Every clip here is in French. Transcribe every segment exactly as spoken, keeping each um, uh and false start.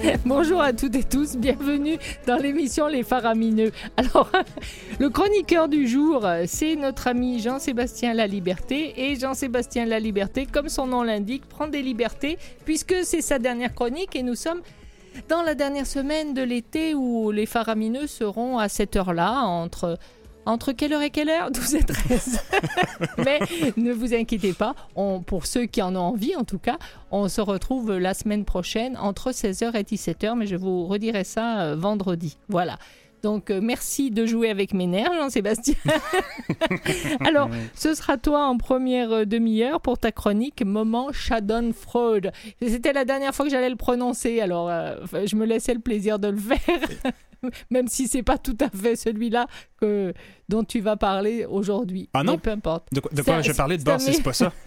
Bonjour à toutes et tous, bienvenue dans l'émission Les Faramineux. Alors, le chroniqueur du jour, c'est notre ami Jean-Sébastien Laliberté. Et Jean-Sébastien Laliberté, comme son nom l'indique, prend des libertés puisque c'est sa dernière chronique et nous sommes dans la dernière semaine de l'été où les Faramineux seront à cette heure-là, entre... Entre quelle heure et quelle heure ? douze et treize. Mais ne vous inquiétez pas, on, pour ceux qui en ont envie en tout cas, on se retrouve la semaine prochaine entre seize heures et dix-sept heures, mais je vous redirai ça euh, vendredi. Voilà. Donc, euh, merci de jouer avec mes nerfs, Jean-Sébastien. Alors, ce sera toi en première euh, demi-heure pour ta chronique Moment Schadenfreude. C'était la dernière fois que j'allais le prononcer, alors euh, je me laissais le plaisir de le faire. Même si c'est pas tout à fait celui-là que, dont tu vas parler aujourd'hui. Ah non? Mais peu importe. De, de quoi je parlais de bord, si c'est pas ça?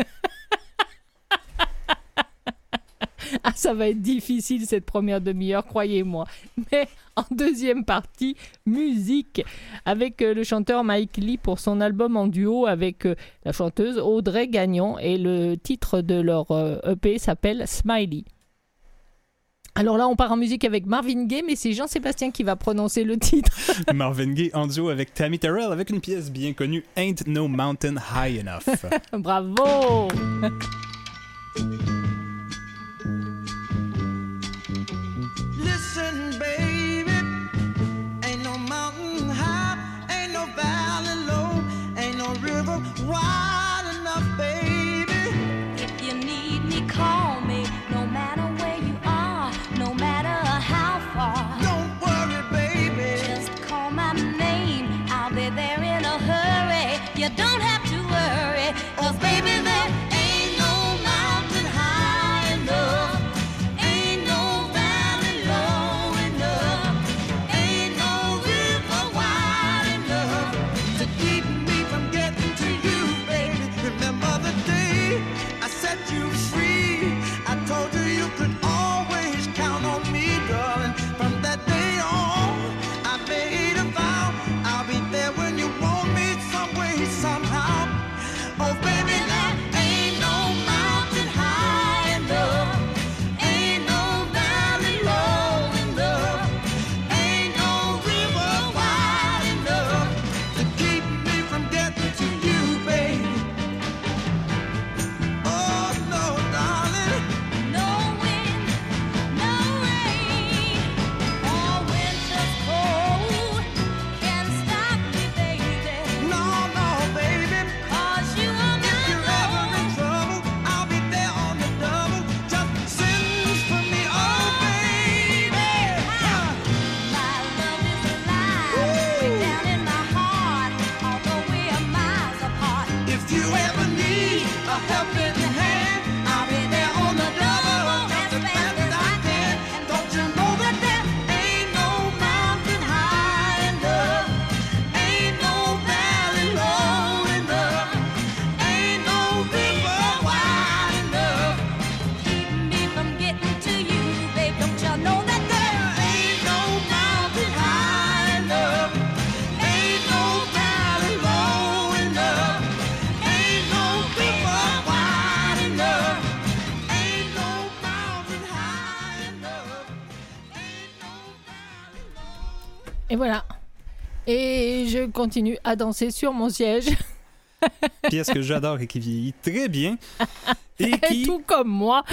Ah, ça va être difficile cette première demi-heure, croyez-moi. Mais en deuxième partie, musique, avec euh, le chanteur Mike Lee pour son album en duo avec euh, la chanteuse Audrey Gagnon. Et le titre de leur euh, E P s'appelle Smiley. Alors là, on part en musique avec Marvin Gaye, mais c'est Jean-Sébastien qui va prononcer le titre. Marvin Gaye en duo avec Tammy Terrell, avec une pièce bien connue, Ain't No Mountain High Enough. Bravo! Listen, baby, ain't no mountain high, ain't no valley low, ain't no river wide enough, baby. If you need me, call me, no matter where you are, no matter how far. Don't worry, baby. Just call my name, I'll be there in a hurry. You don't have to worry, 'cause baby, there ain't no mountain high enough, ain't no valley low enough, ain't no river wide enough To keep me from getting to you, baby. Remember the day I set you free. I told you you could always count on me, darling. From that day on, I made a vow I'll be there when you want me, some way, somehow. Oh, baby, there ain't no mountain high enough, ain't no valley low enough, ain't no river wide enough to keep me from getting to you, baby. Oh, no, darling. No wind, no rain, or winter's cold can stop me, baby. No, no, baby. 'Cause you are If my you're ever in goal. trouble, I'll be there on the double. Just send for me, oh, baby. My love is alive, way down in my heart, although we are miles apart. If you ever need a helping hand, I'll be there on the double, just as fast as I can. Don't you know that there ain't no mountain high enough, ain't no valley low enough, ain't no river wide enough. Keep me from getting to you, babe. Don't you know that there Ain't no mountain high enough, ain't no valley low enough, ain't no river wide enough, ain't no mountain high enough, ain't no valley low. Et voilà. Et je continue à danser sur mon siège. Pièce que j'adore et qui vieillit très bien. Et Et qui, tout comme moi.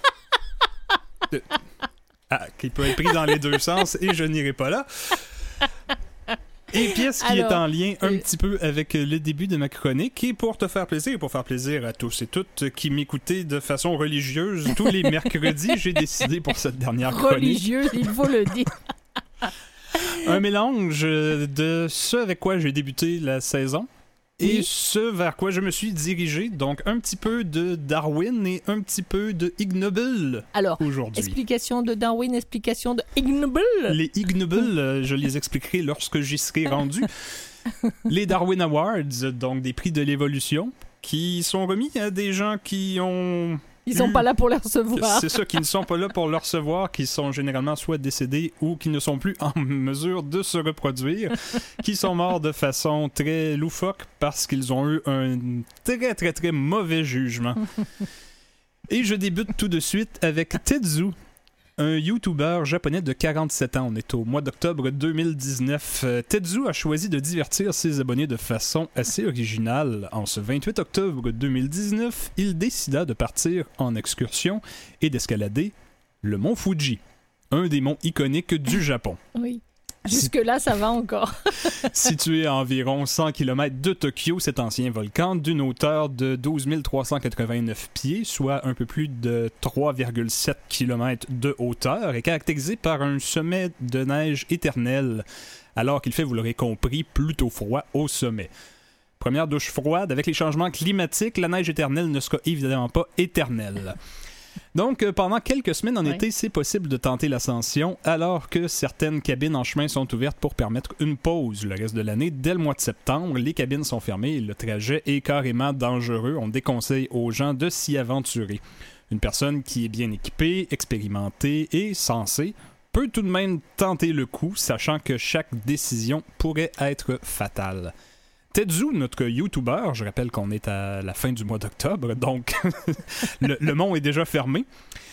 ah, qui peut être pris dans les deux sens, et je n'irai pas là. Et pièce qui Alors, est en lien un euh, petit peu avec le début de ma chronique, et pour te faire plaisir, et pour faire plaisir à tous et toutes qui m'écoutaient de façon religieuse tous les mercredis, j'ai décidé pour cette dernière chronique Religieux, il faut le dire. un mélange de ce avec quoi j'ai débuté la saison et Oui. ce vers quoi je me suis dirigé. Donc un petit peu de Darwin et un petit peu de Ig Nobel Alors, aujourd'hui. explication de Darwin, explication de Ig Nobel. Les Ig Nobel, euh, je les expliquerai lorsque j'y serai rendu. Les Darwin Awards, donc des prix de l'évolution, qui sont remis à des gens qui ont... Ils sont eu- pas là pour les recevoir. C'est ça, qui ne sont pas là pour le recevoir, qui sont généralement soit décédés ou qui ne sont plus en mesure de se reproduire, qui sont morts de façon très loufoque parce qu'ils ont eu un très très très mauvais jugement. Et je débute tout de suite avec Tetsu, un YouTuber japonais de quarante-sept ans. On est au mois d'octobre deux mille dix-neuf. Euh, Tetsu a choisi de divertir ses abonnés de façon assez originale. En ce vingt-huit octobre deux mille dix-neuf, il décida de partir en excursion et d'escalader le mont Fuji, un des monts iconiques du Japon. Oui. Jusque-là, ça va encore. Situé à environ cent kilomètres de Tokyo, cet ancien volcan, d'une hauteur de douze mille trois cent quatre-vingt-neuf pieds, soit un peu plus de trois virgule sept kilomètres de hauteur, est caractérisé par un sommet de neige éternelle, alors qu'il fait, vous l'aurez compris, plutôt froid au sommet. Première douche froide, avec les changements climatiques, la neige éternelle ne sera évidemment pas éternelle. Donc, euh, pendant quelques semaines en ouais. été, c'est possible de tenter l'ascension, alors que certaines cabines en chemin sont ouvertes pour permettre une pause. Le reste de l'année, dès le mois de septembre, les cabines sont fermées et le trajet est carrément dangereux. On déconseille aux gens de s'y aventurer. Une personne qui est bien équipée, expérimentée et sensée peut tout de même tenter le coup, sachant que chaque décision pourrait être fatale. Tetsu, notre YouTuber, je rappelle qu'on est à la fin du mois d'octobre, donc le, le mont est déjà fermé.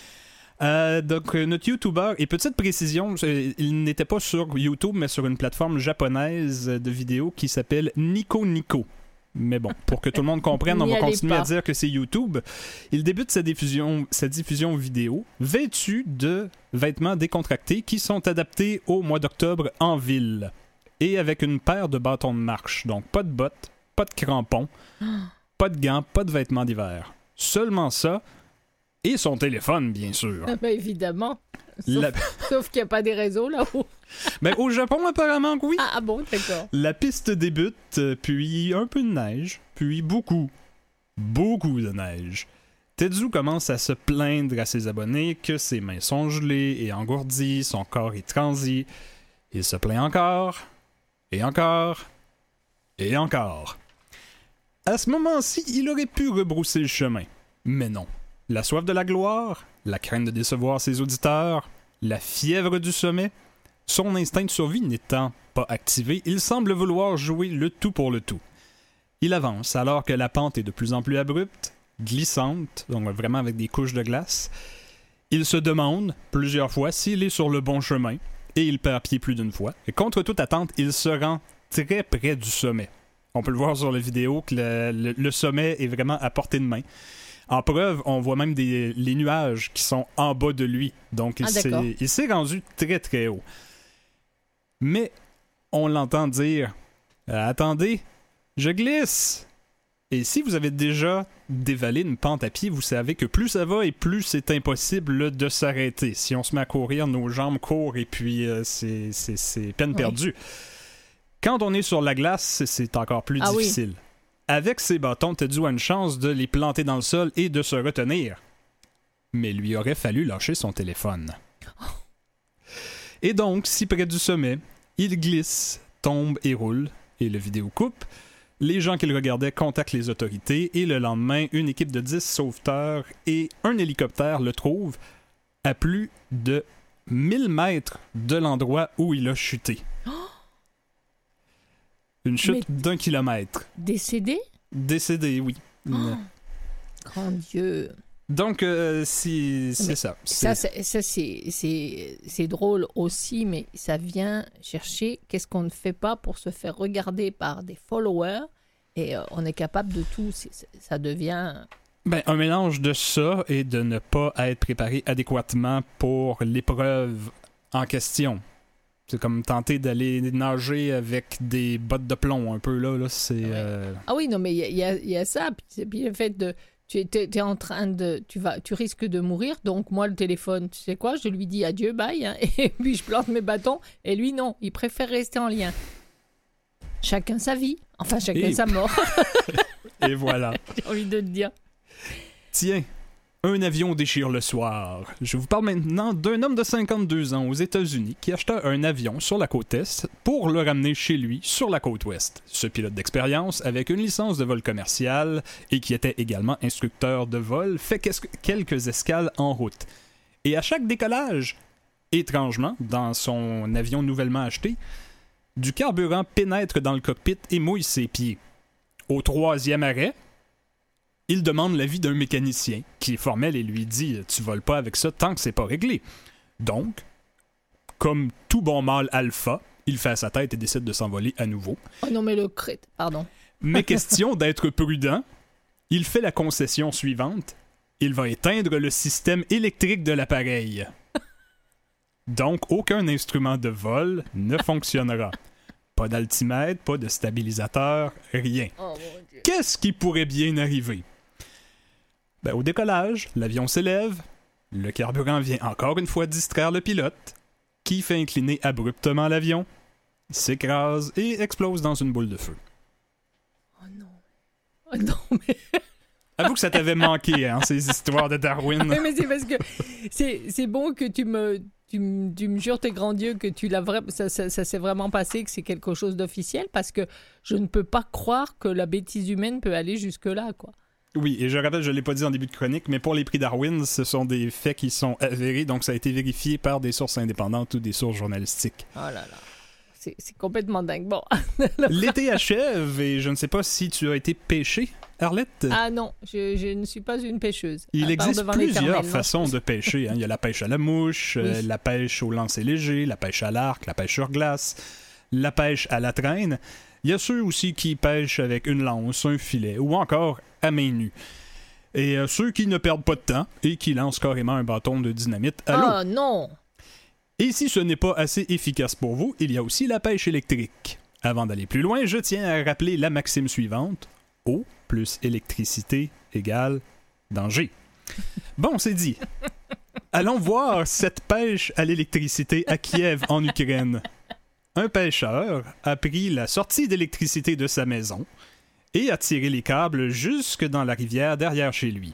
Euh, donc, notre YouTuber, et petite précision, il n'était pas sur YouTube, mais sur une plateforme japonaise de vidéos qui s'appelle Nico Nico. Mais bon, pour que tout le monde comprenne, on va continuer à dire que c'est YouTube. Il débute sa diffusion, sa diffusion vidéo vêtu de vêtements décontractés qui sont adaptés au mois d'octobre en ville. Et avec une paire de bâtons de marche. Donc, pas de bottes, pas de crampons, pas de gants, pas de vêtements d'hiver. Seulement ça, et son téléphone, bien sûr. Ah ben évidemment. Sauf, La... sauf qu'il n'y a pas des réseaux là-haut. Mais au Japon, apparemment, oui. Ah, ah bon, d'accord. La piste débute, puis un peu de neige, puis beaucoup, beaucoup de neige. Tetsu commence à se plaindre à ses abonnés que ses mains sont gelées et engourdies, son corps est transi. Il se plaint encore... Et encore, et encore. À ce moment-ci, il aurait pu rebrousser le chemin. Mais non. La soif de la gloire, la crainte de décevoir ses auditeurs, la fièvre du sommet, son instinct de survie n'étant pas activé, il semble vouloir jouer le tout pour le tout. Il avance alors que la pente est de plus en plus abrupte, glissante, donc vraiment avec des couches de glace. Il se demande plusieurs fois s'il est sur le bon chemin. Et il perd pied plus d'une fois. Et contre toute attente, il se rend très près du sommet. On peut le voir sur la vidéo que le, le, le sommet est vraiment à portée de main. En preuve, on voit même des, les nuages qui sont en bas de lui. Donc, il, ah, s'est, il s'est rendu très très haut. Mais on l'entend dire euh, « Attendez, je glisse !» Et si vous avez déjà dévalé une pente à pied, vous savez que plus ça va et plus c'est impossible là, de s'arrêter. Si on se met à courir, nos jambes courent et puis euh, c'est, c'est, c'est peine oui. perdue. Quand on est sur la glace, c'est, c'est encore plus ah, difficile. Oui. Avec ses bâtons, Tetsu a une chance de les planter dans le sol et de se retenir. Mais lui aurait fallu lâcher son téléphone. Oh. Et donc, si près du sommet, il glisse, tombe et roule, et le vidéo coupe, les gens qui le regardaient contactent les autorités et le lendemain, une équipe de dix sauveteurs et un hélicoptère le trouvent à plus de mille mètres de l'endroit où il a chuté. Oh! Une chute Mais d'un kilomètre. Décédé? Décédé, oui. Oh! Grand Dieu! Donc, euh, c'est, c'est ça. C'est... Ça, c'est, ça c'est, c'est, c'est drôle aussi, mais ça vient chercher qu'est-ce qu'on ne fait pas pour se faire regarder par des followers et euh, on est capable de tout. C'est, ça devient... Ben, un mélange de ça et de ne pas être préparé adéquatement pour l'épreuve en question. C'est comme tenter d'aller nager avec des bottes de plomb un peu, là. là c'est, ouais. euh... Ah oui, non, mais il y, y, y a ça. Puis, puis le fait de... Tu es en train de... Tu, vas, tu risques de mourir, donc moi, le téléphone, tu sais quoi, je lui dis adieu, bye, hein, et puis je plante mes bâtons, et lui, non, il préfère rester en lien. Chacun sa vie, enfin, chacun et... sa mort. Et voilà. J'ai envie de te dire. Tiens, un avion déchire le soir. Je vous parle maintenant d'un homme de cinquante-deux ans aux États-Unis qui acheta un avion sur la côte Est pour le ramener chez lui sur la côte Ouest. Ce pilote d'expérience, avec une licence de vol commercial et qui était également instructeur de vol, fait quelques escales en route. Et à chaque décollage, étrangement, dans son avion nouvellement acheté, du carburant pénètre dans le cockpit et mouille ses pieds. Au troisième arrêt, il demande l'avis d'un mécanicien qui est formel et lui dit « Tu voles pas avec ça tant que c'est pas réglé. » Donc, comme tout bon mâle alpha, il fait à sa tête et décide de s'envoler à nouveau. Oh non, mais le crit, pardon. Mais question d'être prudent, il fait la concession suivante. Il va éteindre le système électrique de l'appareil. Donc, aucun instrument de vol ne fonctionnera. Pas d'altimètre, pas de stabilisateur, rien. Oh mon Dieu. Qu'est-ce qui pourrait bien arriver? Ben, au décollage, l'avion s'élève, le carburant vient encore une fois distraire le pilote, qui fait incliner abruptement l'avion, s'écrase et explose dans une boule de feu. Oh non. Oh non, mais... Avoue que ça t'avait manqué, hein, ces histoires de Darwin. Oui, mais c'est parce que c'est, c'est bon que tu me, tu, me- tu me jures tes grands dieux que tu l'as vra- ça, ça, ça s'est vraiment passé, que c'est quelque chose d'officiel, parce que je ne peux pas croire que la bêtise humaine peut aller jusque-là, quoi. Oui, et je rappelle, je ne l'ai pas dit en début de chronique, mais pour les prix Darwin, ce sont des faits qui sont avérés, donc ça a été vérifié par des sources indépendantes ou des sources journalistiques. Oh là là. C'est, c'est complètement dingue. Bon. L'été achève, et je ne sais pas si tu as été pêché, Arlette. Ah non, je, je ne suis pas une pêcheuse. Il À part existe devant plusieurs l'Éternel, non. façons de pêcher. hein. Il y a la pêche à la mouche, Oui. euh, la pêche au lancer léger, la pêche à l'arc, la pêche sur glace, la pêche à la traîne. Il y a ceux aussi qui pêchent avec une lance, un filet ou encore à main nue. Et euh, ceux qui ne perdent pas de temps et qui lancent carrément un bâton de dynamite à l'eau. Ah non. Et si ce n'est pas assez efficace pour vous, il y a aussi la pêche électrique. Avant d'aller plus loin, je tiens à rappeler la maxime suivante. Eau plus électricité égale danger. Bon, c'est dit. Allons voir cette pêche à l'électricité à Kiev, en Ukraine. Un pêcheur a pris la sortie d'électricité de sa maison et a tiré les câbles jusque dans la rivière derrière chez lui.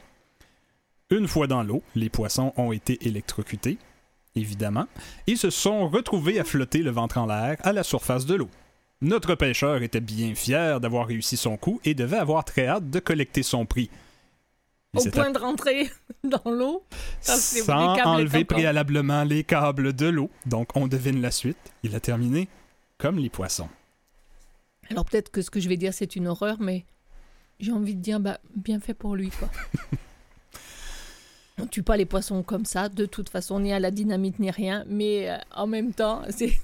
Une fois dans l'eau, les poissons ont été électrocutés, évidemment, et se sont retrouvés à flotter le ventre en l'air à la surface de l'eau. Notre pêcheur était bien fier d'avoir réussi son coup et devait avoir très hâte de collecter son prix. Il Au s'est point de rentrer dans l'eau. quand c'est- les sans câbles enlever étaient encore- préalablement les câbles de l'eau. Donc, on devine la suite. Il a terminé comme les poissons. Alors peut-être que ce que je vais dire, c'est une horreur, mais j'ai envie de dire, bah, bien fait pour lui, quoi. On tue pas les poissons comme ça, de toute façon, ni à la dynamite, ni rien, mais euh, en même temps, c'est...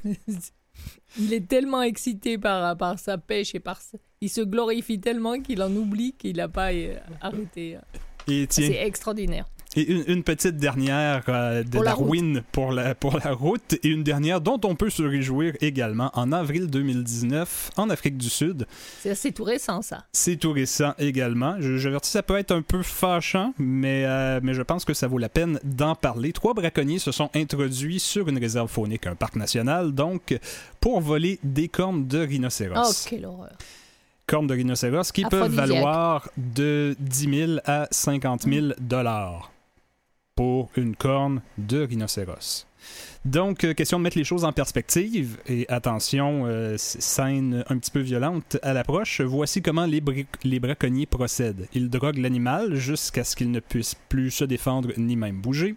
il est tellement excité par, par sa pêche et par... sa- Il se glorifie tellement qu'il en oublie qu'il n'a pas euh, arrêté. Et tiens, C'est extraordinaire. et une, une petite dernière euh, de Pour la Darwin pour la, pour la route, et une dernière dont on peut se réjouir également en avril deux mille dix-neuf en Afrique du Sud. C'est, c'est tout récent, ça. C'est tout récent également. Je- J'avertis, ça peut être un peu fâchant, mais, euh, mais je pense que ça vaut la peine d'en parler. Trois braconniers se sont introduits sur une réserve faunique, un parc national, donc, pour voler des cornes de rhinocéros. Oh, quelle horreur. Cornes de rhinocéros qui peuvent Aphrodisiaque. valoir de dix mille à cinquante mille dollars pour une corne de rhinocéros. Donc, euh, question de mettre les choses en perspective, et attention, euh, c- scène un petit peu violente à l'approche, voici comment les, bri- les braconniers procèdent. Ils droguent l'animal jusqu'à ce qu'il ne puisse plus se défendre ni même bouger,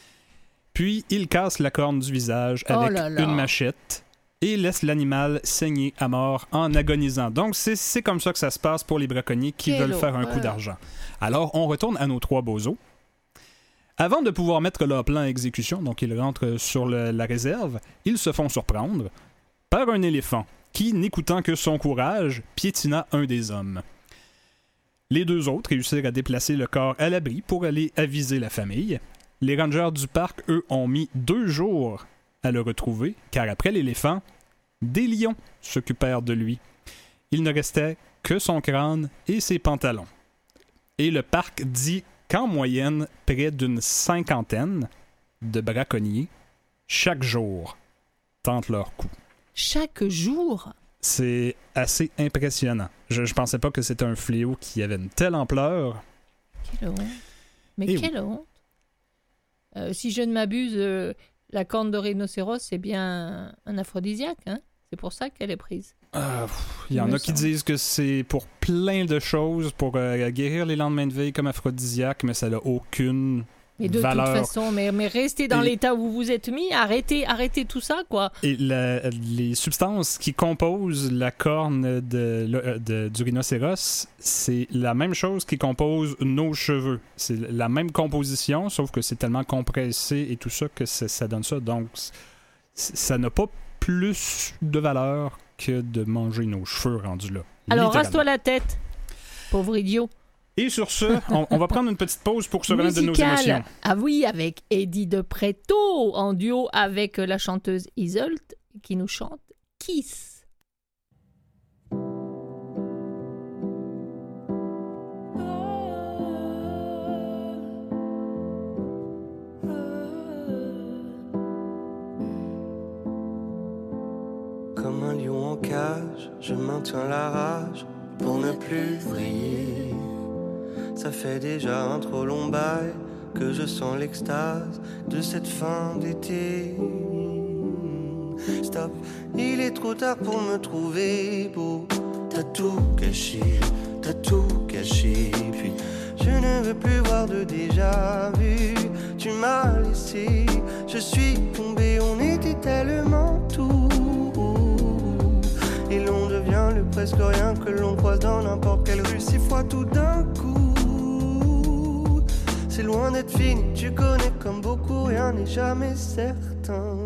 puis ils cassent la corne du visage Oh avec là là. une machette et laissent l'animal saigner à mort en agonisant. Donc, c'est, c'est comme ça que ça se passe pour les braconniers qui Quelle veulent faire un coup horreur. d'argent. Alors, on retourne à nos trois bozos. Avant de pouvoir mettre leur plan à exécution, donc ils rentrent sur le- la réserve, ils se font surprendre par un éléphant qui, n'écoutant que son courage, piétina un des hommes. Les deux autres réussirent à déplacer le corps à l'abri pour aller aviser la famille. Les rangers du parc, eux, ont mis deux jours à le retrouver, car après l'éléphant, des lions s'occupèrent de lui. Il ne restait que son crâne et ses pantalons. Et le parc dit qu'en moyenne, près d'une cinquantaine de braconniers, chaque jour, tentent leur coup. Chaque jour. C'est assez impressionnant. Je, je pensais pas que c'était un fléau qui avait une telle ampleur. Quelle honte. Mais Eh quelle honte. Euh, si je ne m'abuse, euh, la corne de rhinocéros, c'est bien un aphrodisiaque, hein? C'est pour ça qu'elle est prise. Ah, pff, Il y en me a qui semble. disent que c'est pour plein de choses, pour euh, guérir les lendemains de veille comme aphrodisiaque, mais ça n'a aucune Mais de valeur. toute façon, mais, mais restez dans Et- l'état où vous vous êtes mis, arrêtez, arrêtez tout ça, quoi. Et la- les substances qui composent la corne de, le- de- du rhinocéros, c'est la même chose qui compose nos cheveux. C'est la même composition, sauf que c'est tellement compressé et tout ça que ça, ça donne ça. Donc, c- ça n'a pas plus de valeur que de manger nos cheveux rendus là. Alors, Littéralement. rase-toi la tête, pauvre idiot. Et sur ce, on, on va prendre une petite pause pour se remettre de nos Musical. émotions. Ah oui, avec Eddie De Pretto, en duo avec la chanteuse Isolde, qui nous chante Kiss. Comme un lion en cage, je maintiens la rage pour ne plus vriller. Ça fait déjà un trop long bail que je sens l'extase de cette fin d'été. Stop, il est trop tard pour me trouver beau. T'as tout gâché, t'as tout gâché. Puis je ne veux plus voir de déjà vu. Tu m'as laissé, je suis tombé, on était tellement tout. Et l'on devient le presque rien que l'on croise dans n'importe quelle rue six fois tout d'un coup. C'est loin d'être fini, tu connais comme beaucoup, rien n'est jamais certain.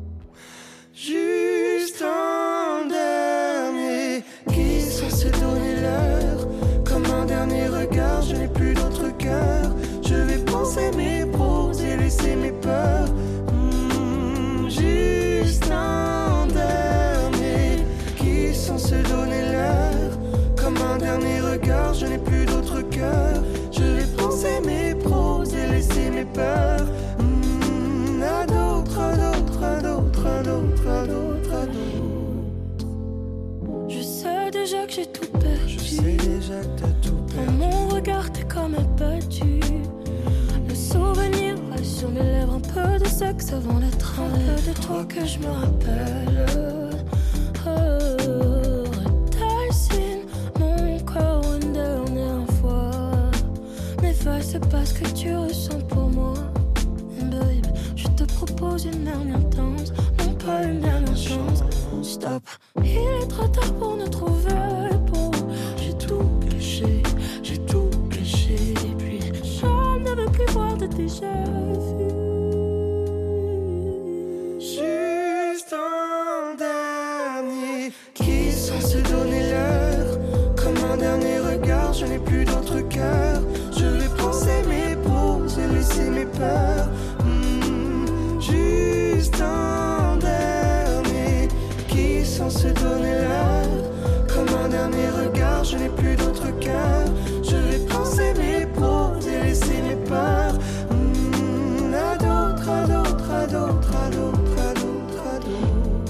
Juste un dernier qui est censé donner l'heure. Comme un dernier regard, je n'ai plus d'autre cœur. Je vais penser mes proses et laisser mes peurs. Mmh, juste un dernier qui est censé donner l'heure. Comme un dernier regard, je n'ai plus d'autre cœur. Je vais penser mes proses et laisser mes peurs. Mmh, à d'autres, à d'autres, à d'autres, à d'autres, à d'autres, à d'autres. Je sais déjà que j'ai tout perdu. Je sais déjà que t'as tout Dans perdu. mon regard, t'es comme abattu. Le souvenir reste sur mes lèvres. Un peu de sexe avant d'être un peu de toi que je me rappelle. Oh, dessine mon corps une dernière fois. M'efface pas ce que tu ressens pour moi. Babe, je te propose une dernière danse. Non pas une dernière chance. Stop, il est trop tard pour nous trouver beau. J'ai tout gâché, j'ai tout gâché. Et puis Je ne veux plus voir de déjà vu. juste un dernier qui est censé donner l'heure. Comme un dernier regard, je n'ai plus d'autre cœur. Je vais penser mes pauses et laisser mes peurs. Mmh, juste un dernier qui est censé donner l'heure. Comme un dernier regard, je n'ai plus d'autre cœur. Je vais penser mes pauses et laisser mes peurs. Mmh, à d'autres, à d'autres, à d'autres, à d'autres, à d'autres, à d'autres.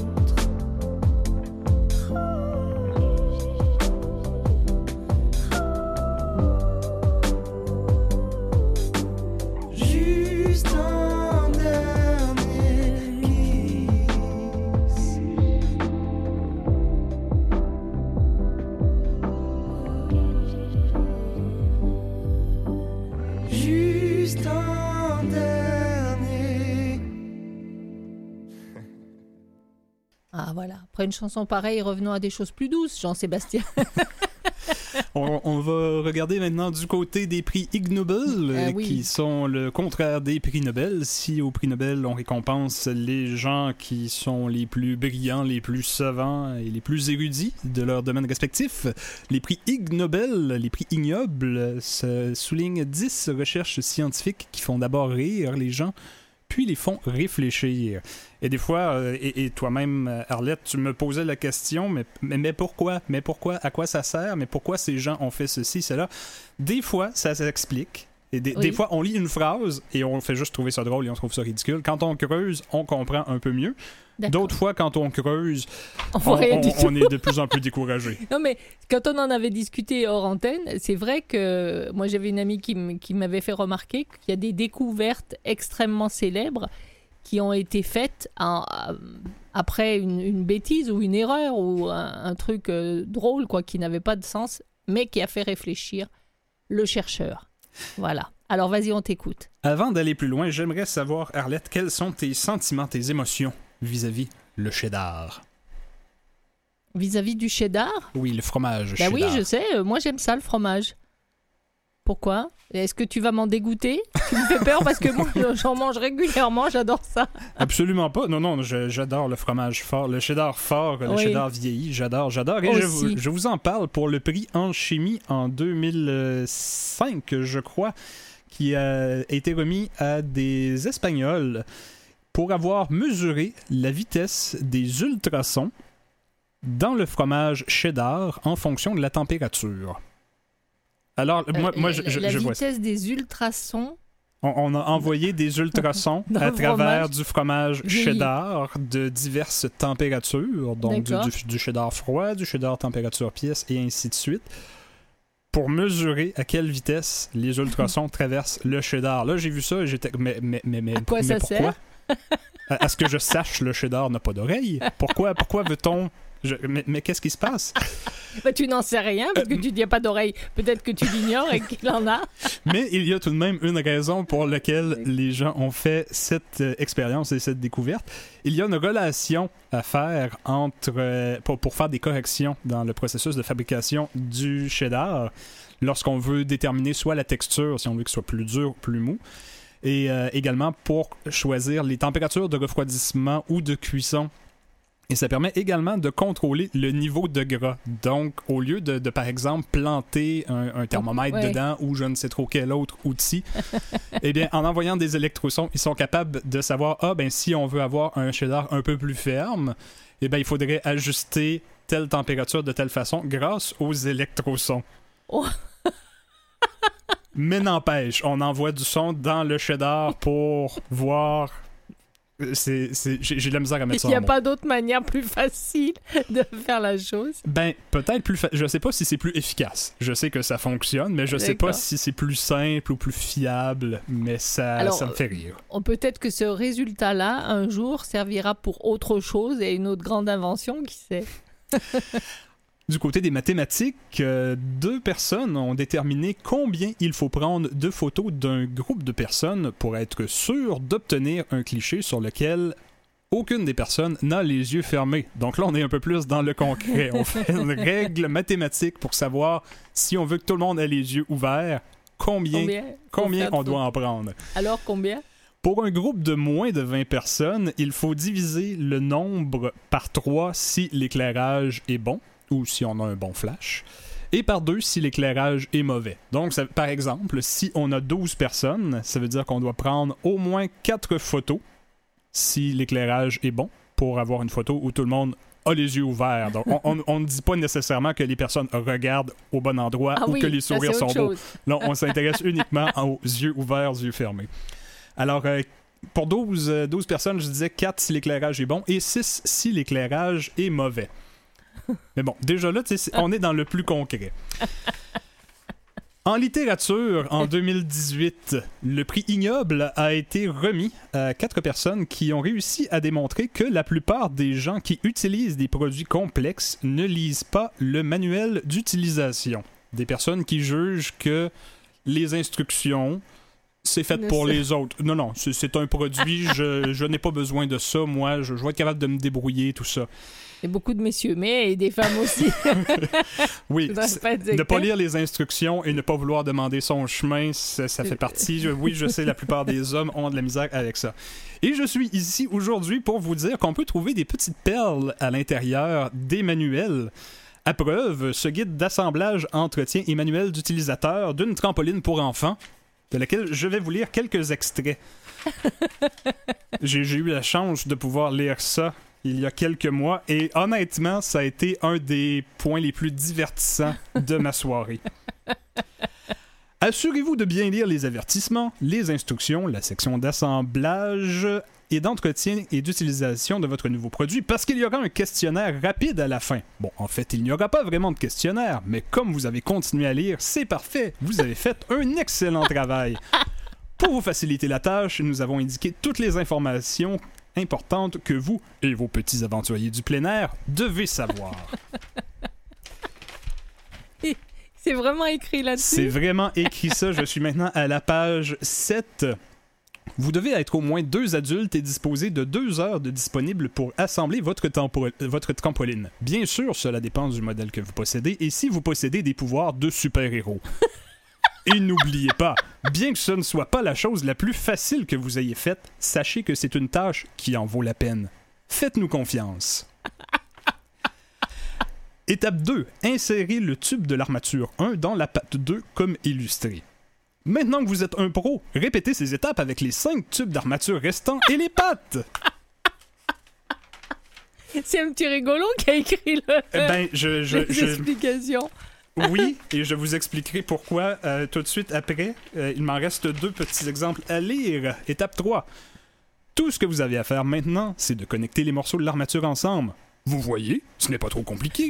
Juste un dernier kiss. Juste un dernier. Ah voilà, après une chanson pareille, revenons à des choses plus douces, Jean-Sébastien. On, on va regarder maintenant du côté des prix Ig Nobel, Ah euh, oui. qui sont le contraire des prix Nobel. Si au prix Nobel, on récompense les gens qui sont les plus brillants, les plus savants et les plus érudits de leur domaine respectif, les prix Ig Nobel, les prix ignobles, se soulignent dix recherches scientifiques qui font d'abord rire les gens, puis les font réfléchir. Et des fois, euh, et, et toi-même, euh, Arlette, tu me posais la question, mais, mais, mais pourquoi? Mais pourquoi? À quoi ça sert? Mais pourquoi ces gens ont fait ceci, cela? Des fois, ça s'explique. Et des, Oui. des fois, on lit une phrase et on fait juste trouver ça drôle et on trouve ça ridicule. Quand on creuse, on comprend un peu mieux. D'accord. D'autres fois, quand on creuse, On on, voit rien on- du tout. on est de plus en plus découragé. Non, mais quand on en avait discuté hors antenne, c'est vrai que moi j'avais une amie qui, m- qui m'avait fait remarquer qu'il y a des découvertes extrêmement célèbres qui ont été faites en- euh, après une, une bêtise ou une erreur ou un, un truc euh, drôle quoi, qui n'avait pas de sens, mais qui a fait réfléchir le chercheur. Voilà. Alors vas-y, on t'écoute. Avant d'aller plus loin, j'aimerais savoir, Arlette, quels sont tes sentiments, tes émotions vis-à-vis le cheddar? Vis-à-vis du cheddar? Oui, le fromage Ben cheddar. oui, je sais. euh, moi, j'aime ça, le fromage. Pourquoi? Est-ce que tu vas m'en dégoûter? Tu me fais peur parce que moi, j'en mange régulièrement. J'adore ça. Absolument pas. Non, non, je- j'adore le fromage fort. Le cheddar fort, le Oui. cheddar vieilli, j'adore, j'adore. Et je Aussi. vous, je vous en parle pour le prix en chimie en deux mille cinq, je crois, qui a été remis à des Espagnols pour avoir mesuré la vitesse des ultrasons dans le fromage cheddar en fonction de la température. Alors, moi, Euh, moi la, je, je, la je vois ça. vitesse des ultrasons. On, on a envoyé des ultrasons Dans à le travers fromage du fromage vieilli. cheddar de diverses températures, donc du, D'accord. du- du cheddar froid, du cheddar température pièce et ainsi de suite, pour mesurer à quelle vitesse les ultrasons traversent le cheddar. Là, j'ai vu ça et j'étais... Mais, mais, mais, mais, À quoi mais ça pourquoi? sert? à, à ce que je sache, le cheddar n'a pas d'oreille. Pourquoi, pourquoi veut-on... je- mais mais qu'est-ce qui se passe? Ben, tu n'en sais rien parce que tu dis pas d'oreille. Peut-être que tu l'ignores et qu'il en a. Mais il y a tout de même une raison pour laquelle les gens ont fait cette euh, expérience et cette découverte. Il y a une relation à faire entre euh, pour, pour faire des corrections dans le processus de fabrication du cheddar lorsqu'on veut déterminer soit la texture, si on veut que ce soit plus dur ou plus mou, et euh, également pour choisir les températures de refroidissement ou de cuisson. Et ça permet également de contrôler le niveau de gras. Donc, au lieu de, de par exemple, planter un, un thermomètre Ouais. dedans ou je ne sais trop quel autre outil, eh bien, en envoyant des électrosons, ils sont capables de savoir, ah, ben, si on veut avoir un cheddar un peu plus ferme, eh bien, il faudrait ajuster telle température de telle façon grâce aux électrosons. Oh. Mais n'empêche, on envoie du son dans le cheddar pour voir... C'est, c'est, j'ai, j'ai de la misère à mettre ça Il n'y en a mots. pas d'autre manière plus facile de faire la chose. Ben, peut-être plus... Fa... Je sais pas si c'est plus efficace. Je sais que ça fonctionne, mais je sais pas D'accord. si c'est plus simple ou plus fiable, mais ça, Alors, ça me fait rire. On- Peut-être que ce résultat-là, un jour, servira pour autre chose et une autre grande invention, qui sait. Du côté des mathématiques, euh, deux personnes ont déterminé combien il faut prendre de photos d'un groupe de personnes pour être sûr d'obtenir un cliché sur lequel aucune des personnes n'a les yeux fermés. Donc là, on est un peu plus dans le concret. On fait une règle mathématique pour savoir si on veut que tout le monde ait les yeux ouverts, combien, Combien, combien Faut faire on de doit en prendre. Alors, combien? Pour un groupe de moins de vingt personnes, il faut diviser le nombre par trois si l'éclairage est bon, ou si on a un bon flash, et par deux si l'éclairage est mauvais. Donc, ça- par exemple, si on a douze personnes, ça veut dire qu'on doit prendre au moins quatre photos si l'éclairage est bon, pour avoir une photo où tout le monde a les yeux ouverts. Donc, on- on on ne dit pas nécessairement que les personnes regardent au bon endroit Ah ou oui, que les ça, sourires c'est sont autre beaux. chose. Non, on s'intéresse uniquement aux yeux ouverts, yeux fermés. Alors, euh, pour douze, euh, douze personnes, je disais quatre si l'éclairage est bon et six si l'éclairage est mauvais. Mais bon, déjà là, tu sais, c'est- on est dans le plus concret. En littérature, en deux mille dix-huit, le prix Ignoble a été remis à quatre personnes qui ont réussi à démontrer que la plupart des gens qui utilisent des produits complexes ne lisent pas le manuel d'utilisation. Des personnes qui jugent que les instructions, c'est fait Ne pour sais- les autres. Non, non, c'est, c'est un produit, je, je n'ai pas besoin de ça, moi, je, je vais être capable de me débrouiller, tout ça. Et beaucoup de messieurs, mais et des femmes aussi. Oui, Je voudrais c'est- pas être ne pas exact. lire les instructions et ne pas vouloir demander son chemin, ça, ça fait partie. Je- oui, je sais, la plupart des hommes ont de la misère avec ça. Et je suis ici aujourd'hui pour vous dire qu'on peut trouver des petites perles à l'intérieur des manuels. À preuve, ce guide d'assemblage, entretien et manuel d'utilisateur d'une trampoline pour enfants, de laquelle je vais vous lire quelques extraits. J'ai, j'ai eu la chance de pouvoir lire ça il y a quelques mois et honnêtement, ça a été un des points les plus divertissants de ma soirée. Assurez-vous de bien lire les avertissements, les instructions, la section d'assemblage et d'entretien et d'utilisation de votre nouveau produit parce qu'il y aura un questionnaire rapide à la fin. Bon, en fait, il n'y aura pas vraiment de questionnaire, mais comme vous avez continué à lire, c'est parfait. Vous avez fait un excellent travail. Pour vous faciliter la tâche, nous avons indiqué toutes les informations importantes que vous et vos petits aventuriers du plein air devez savoir. C'est vraiment écrit là-dessus. C'est vraiment écrit ça. Je suis maintenant à la page sept. Vous devez être au moins deux adultes et disposer de deux heures de disponible pour assembler votre, tempo- votre trampoline. Bien sûr, cela dépend du modèle que vous possédez et si vous possédez des pouvoirs de super-héros. Et n'oubliez pas, bien que ce ne soit pas la chose la plus facile que vous ayez faite, sachez que c'est une tâche qui en vaut la peine. Faites-nous confiance. Étape deux. Insérez le tube de l'armature un dans la patte deux comme illustré. Maintenant que vous êtes un pro, répétez ces étapes avec les cinq tubes d'armature restants et les pattes. C'est un petit rigolo qui a écrit le... Eh ben, je... je, les je... explications. Oui, et je vous expliquerai pourquoi euh, tout de suite après. Euh, il m'en reste deux petits exemples à lire. Étape trois. Tout ce que vous avez à faire maintenant, c'est de connecter les morceaux de l'armature ensemble. Vous voyez, ce n'est pas trop compliqué.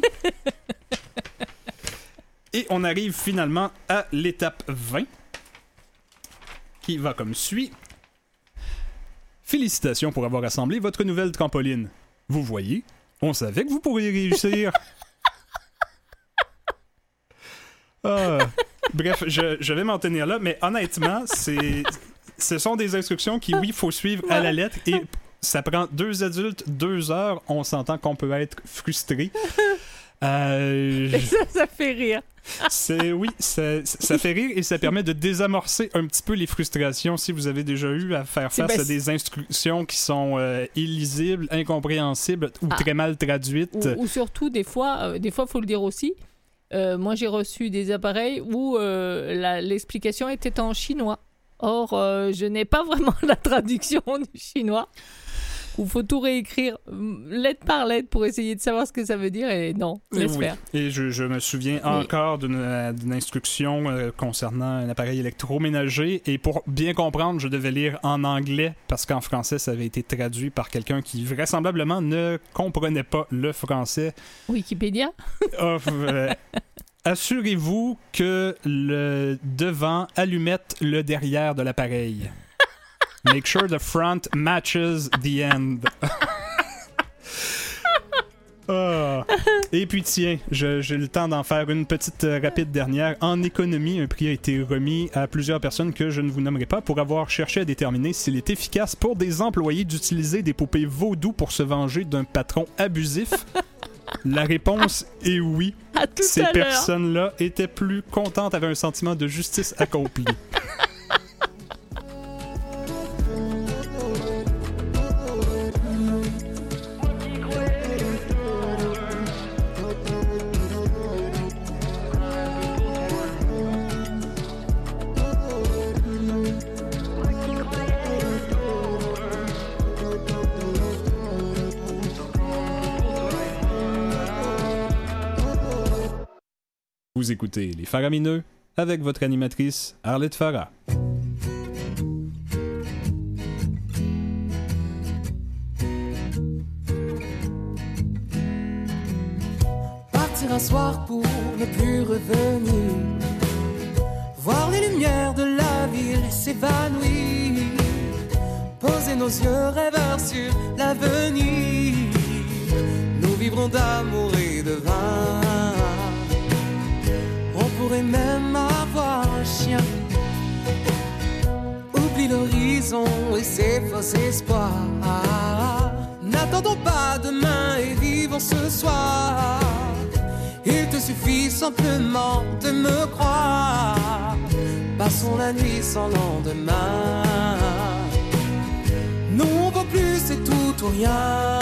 Et on arrive finalement à l'étape vingt, qui va comme suit. Félicitations pour avoir assemblé votre nouvelle trampoline. Vous voyez, on savait que vous pourriez réussir. Ah, bref, je, je vais m'en tenir là, mais honnêtement, c'est, ce sont des instructions qui, oui, il faut suivre à la lettre et ça prend deux adultes, deux heures. On s'entend qu'on peut être frustré. Euh, je... ça, ça fait rire. C'est, oui, ça, ça fait rire et ça permet de désamorcer un petit peu les frustrations si vous avez déjà eu à faire face à des instructions qui sont euh, illisibles, incompréhensibles ou ah. très mal traduites. Ou, ou surtout, des fois, euh, des fois, il faut le dire aussi, Euh, moi, j'ai reçu des appareils où euh, la, l'explication était en chinois. Or, euh, je n'ai pas vraiment la traduction du chinois. Il faut tout réécrire lettre par lettre pour essayer de savoir ce que ça veut dire. Et non, laisse oui. faire. Et je, je me souviens oui. encore d'une, d'une instruction euh, concernant un appareil électroménager. Et pour bien comprendre, je devais lire en anglais parce qu'en français, ça avait été traduit par quelqu'un qui vraisemblablement ne comprenait pas le français. Wikipédia? oh, euh, assurez-vous que le devant allumette le derrière de l'appareil. Make sure the front matches the end. oh. Et puis tiens, je, j'ai le temps d'en faire une petite euh, rapide dernière. En économie, un prix a été remis à plusieurs personnes que je ne vous nommerai pas pour avoir cherché à déterminer s'il est efficace pour des employés d'utiliser des poupées vaudou pour se venger d'un patron abusif. La réponse est oui. À tout Ces à personnes-là l'heure. étaient plus contentes, avaient un sentiment de justice accomplie. Vous écoutez Les Faramineux avec votre animatrice Arlette Farah. Partir un soir pour ne plus revenir, voir les lumières de la ville s'évanouir, poser nos yeux rêveurs sur l'avenir. Nous vivrons d'amour et de vin. On pourrait même avoir un chien. Oublie l'horizon et ses faux espoirs. N'attendons pas demain et vivons ce soir. Il te suffit simplement de me croire. Passons la nuit sans lendemain. Nous on vaut plus, c'est tout ou rien.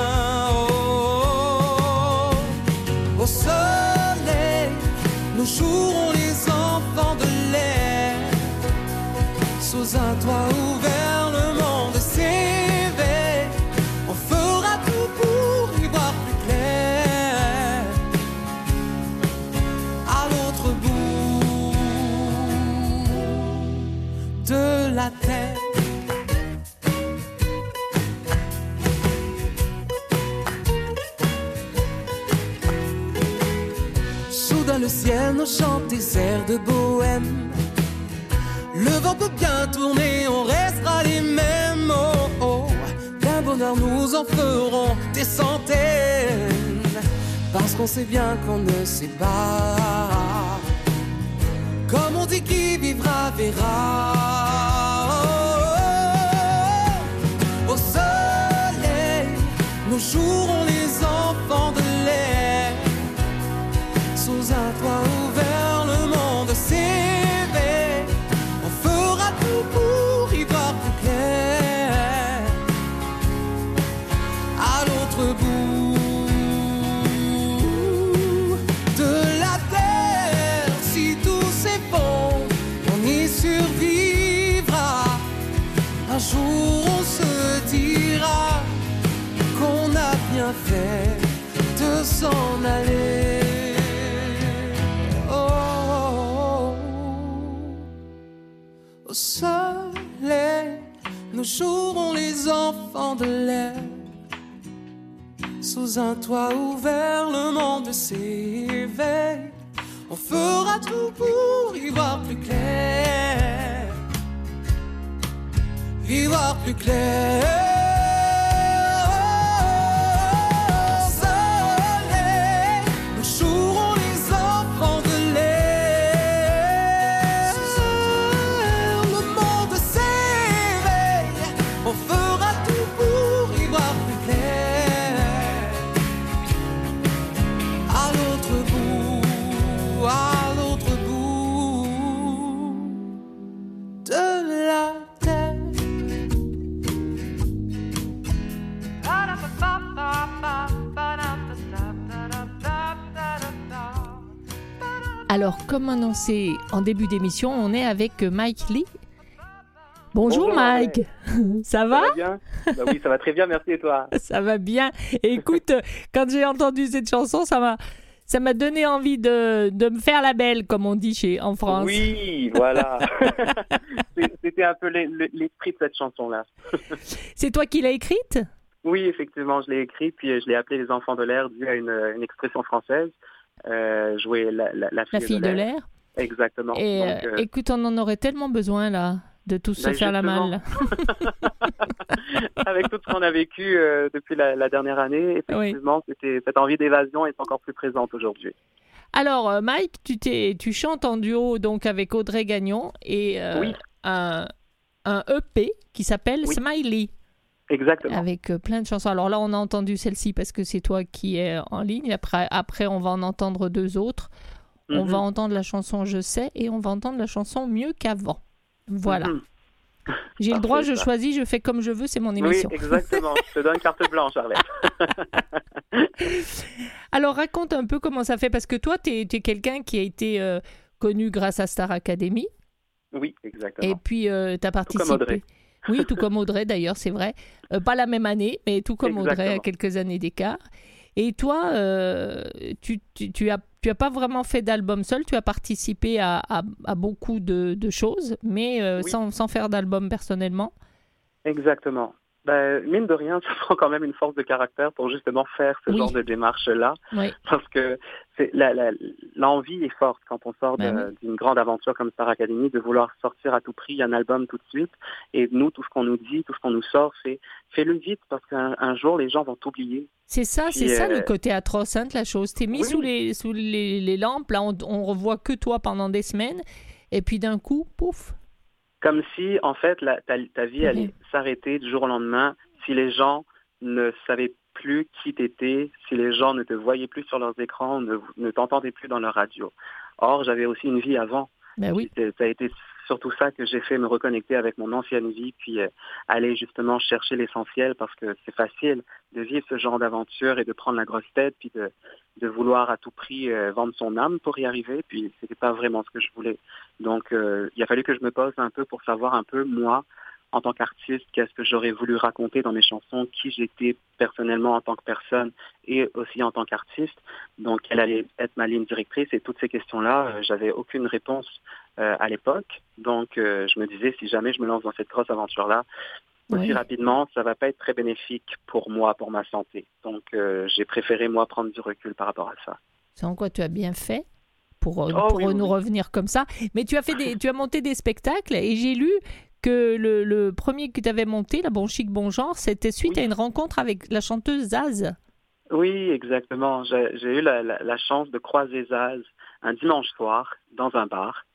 Oh, au soleil, nous jouerons les enfants de l'air. Sous un toit ouvert, le monde s'éveille. On fera tout pour y voir plus clair. À l'autre bout de la terre. Soudain le ciel nous chante des airs de bohème. Le vent peut bien tourner, on restera les mêmes. Oh, oh. D'un bonheur nous en ferons des centaines. Parce qu'on sait bien qu'on ne sait pas. verra. Au soleil, nous jouerons les enfants de l'air. Sous un toit ouvert, le monde s'éveille. On fera tout pour y voir plus clair. À l'autre bout de la terre, si tout s'effondre, on y survivra. Un jour on se dira qu'on a bien fait de s'en aller. Oh, au soleil, nous jouerons les enfants de l'air. Sous un toit ouvert, le monde s'éveille. On fera tout pour y voir plus clair. Y voir plus clair. Au soleil, nous jouerons les enfants de l'air. Le monde s'éveille. On fera tout pour y voir plus clair. À l'autre bout, à l'autre bout de la terre. Alors, comme annoncé en début d'émission, on est avec Mike Lee. Bonjour, Bonjour, Mike, ça va? Ça va bien? Bah oui, ça va très bien, merci et toi? Ça va bien. Écoute, quand j'ai entendu cette chanson, ça m'a, ça m'a donné envie de, de me faire la belle, comme on dit chez, en France. Oui, voilà. C'est- C'était un peu l'e- l'e- l'esprit de cette chanson-là. C'est toi qui l'as écrite? Oui, effectivement, je l'ai écrit, puis euh, je l'ai appelé Les Enfants de l'air, dû à une, une expression française. Euh, jouer la, la, la fille, La fille de l'air. Exactement. Et Donc, euh, euh, écoute, on en aurait tellement besoin là, de tous se ben, faire la justement. malle. avec tout ce qu'on a vécu euh, depuis la, la dernière année, effectivement, c'était, cette envie d'évasion est encore plus présente aujourd'hui. Alors, euh, Mike, tu, t'es, tu chantes en duo donc avec Audrey Gagnon et euh, Oui. un, un E P qui s'appelle Oui. Smiley, Exactement. avec euh, plein de chansons. Alors là, on a entendu celle-ci parce que c'est toi qui es en ligne. Après, après on va en entendre deux autres. On Mhm. va entendre la chanson Je sais et on va entendre la chanson Mieux qu'avant. Voilà. Mhm. J'ai le Parfait, droit, je ça. choisis, je fais comme je veux, c'est mon Oui, émission. exactement. Je te donne carte blanche, Arlette. Alors raconte un peu comment ça fait, parce que toi, tu es quelqu'un qui a été euh, connu grâce à Star Academy, Oui, exactement. et puis tu as comme participé. Audrey. Oui, tout comme Audrey d'ailleurs, c'est vrai. Euh, pas la même année, mais tout comme Audrey, à Exactement. quelques années d'écart. Et toi, euh, tu, tu, tu as, tu as pas vraiment fait d'album seul, tu as participé à, à, à beaucoup de, de choses, mais euh, Oui. sans, sans faire d'album personnellement. Exactement. Ben, mine de rien, ça prend quand même une force de caractère pour justement faire ce Oui. genre de démarche-là, Oui. parce que c'est la, la, l'envie est forte quand on sort de- Ben d'une grande aventure comme Star Academy, de vouloir sortir à tout prix un album tout de suite. Et nous, tout ce qu'on nous dit, tout ce qu'on nous sort, c'est fais-le vite parce qu'un un jour, les gens vont t'oublier. C'est ça, Puis, c'est ça euh, le côté atroce hein, de la chose. T'es mis oui. sous, les, sous les, les lampes, là on, on revoit que toi pendant des semaines, et puis d'un coup, pouf. Comme si, en fait, la, ta, ta vie allait Mhm. s'arrêter du jour au lendemain si les gens ne savaient plus qui t'étais, si les gens ne te voyaient plus sur leurs écrans, ne, ne t'entendaient plus dans leur radio. Or, j'avais aussi une vie avant. Ben oui. Puis, c'est- ça a été surtout ça que j'ai fait, me reconnecter avec mon ancienne vie, puis euh, aller justement chercher l'essentiel, parce que c'est facile de vivre ce genre d'aventure et de prendre la grosse tête, puis de, de vouloir à tout prix euh, vendre son âme pour y arriver, puis c'était pas vraiment ce que je voulais. Donc, euh, il a fallu que je me pose un peu pour savoir un peu, moi, en tant qu'artiste, qu'est-ce que j'aurais voulu raconter dans mes chansons, qui j'étais personnellement en tant que personne et aussi en tant qu'artiste. Donc, quelle allait être ma ligne directrice, et toutes ces questions-là, euh, j'avais aucune réponse euh, à l'époque. Donc, euh, je me disais, si jamais je me lance dans cette grosse aventure-là, aussi Oui. rapidement, ça va pas être très bénéfique pour moi, pour ma santé. Donc, euh, j'ai préféré, moi, prendre du recul par rapport à ça. C'est en quoi tu as bien fait pour, euh, Oh, pour oui, oui, nous oui. revenir comme ça. Mais tu as, fait des, tu as monté des spectacles et j'ai lu que le, le premier que tu avais monté, la Bon Chic Bon Genre, c'était suite Oui. à une rencontre avec la chanteuse Zaz. Oui, exactement. J'ai j'ai eu la, la, la chance de croiser Zaz un dimanche soir dans un bar.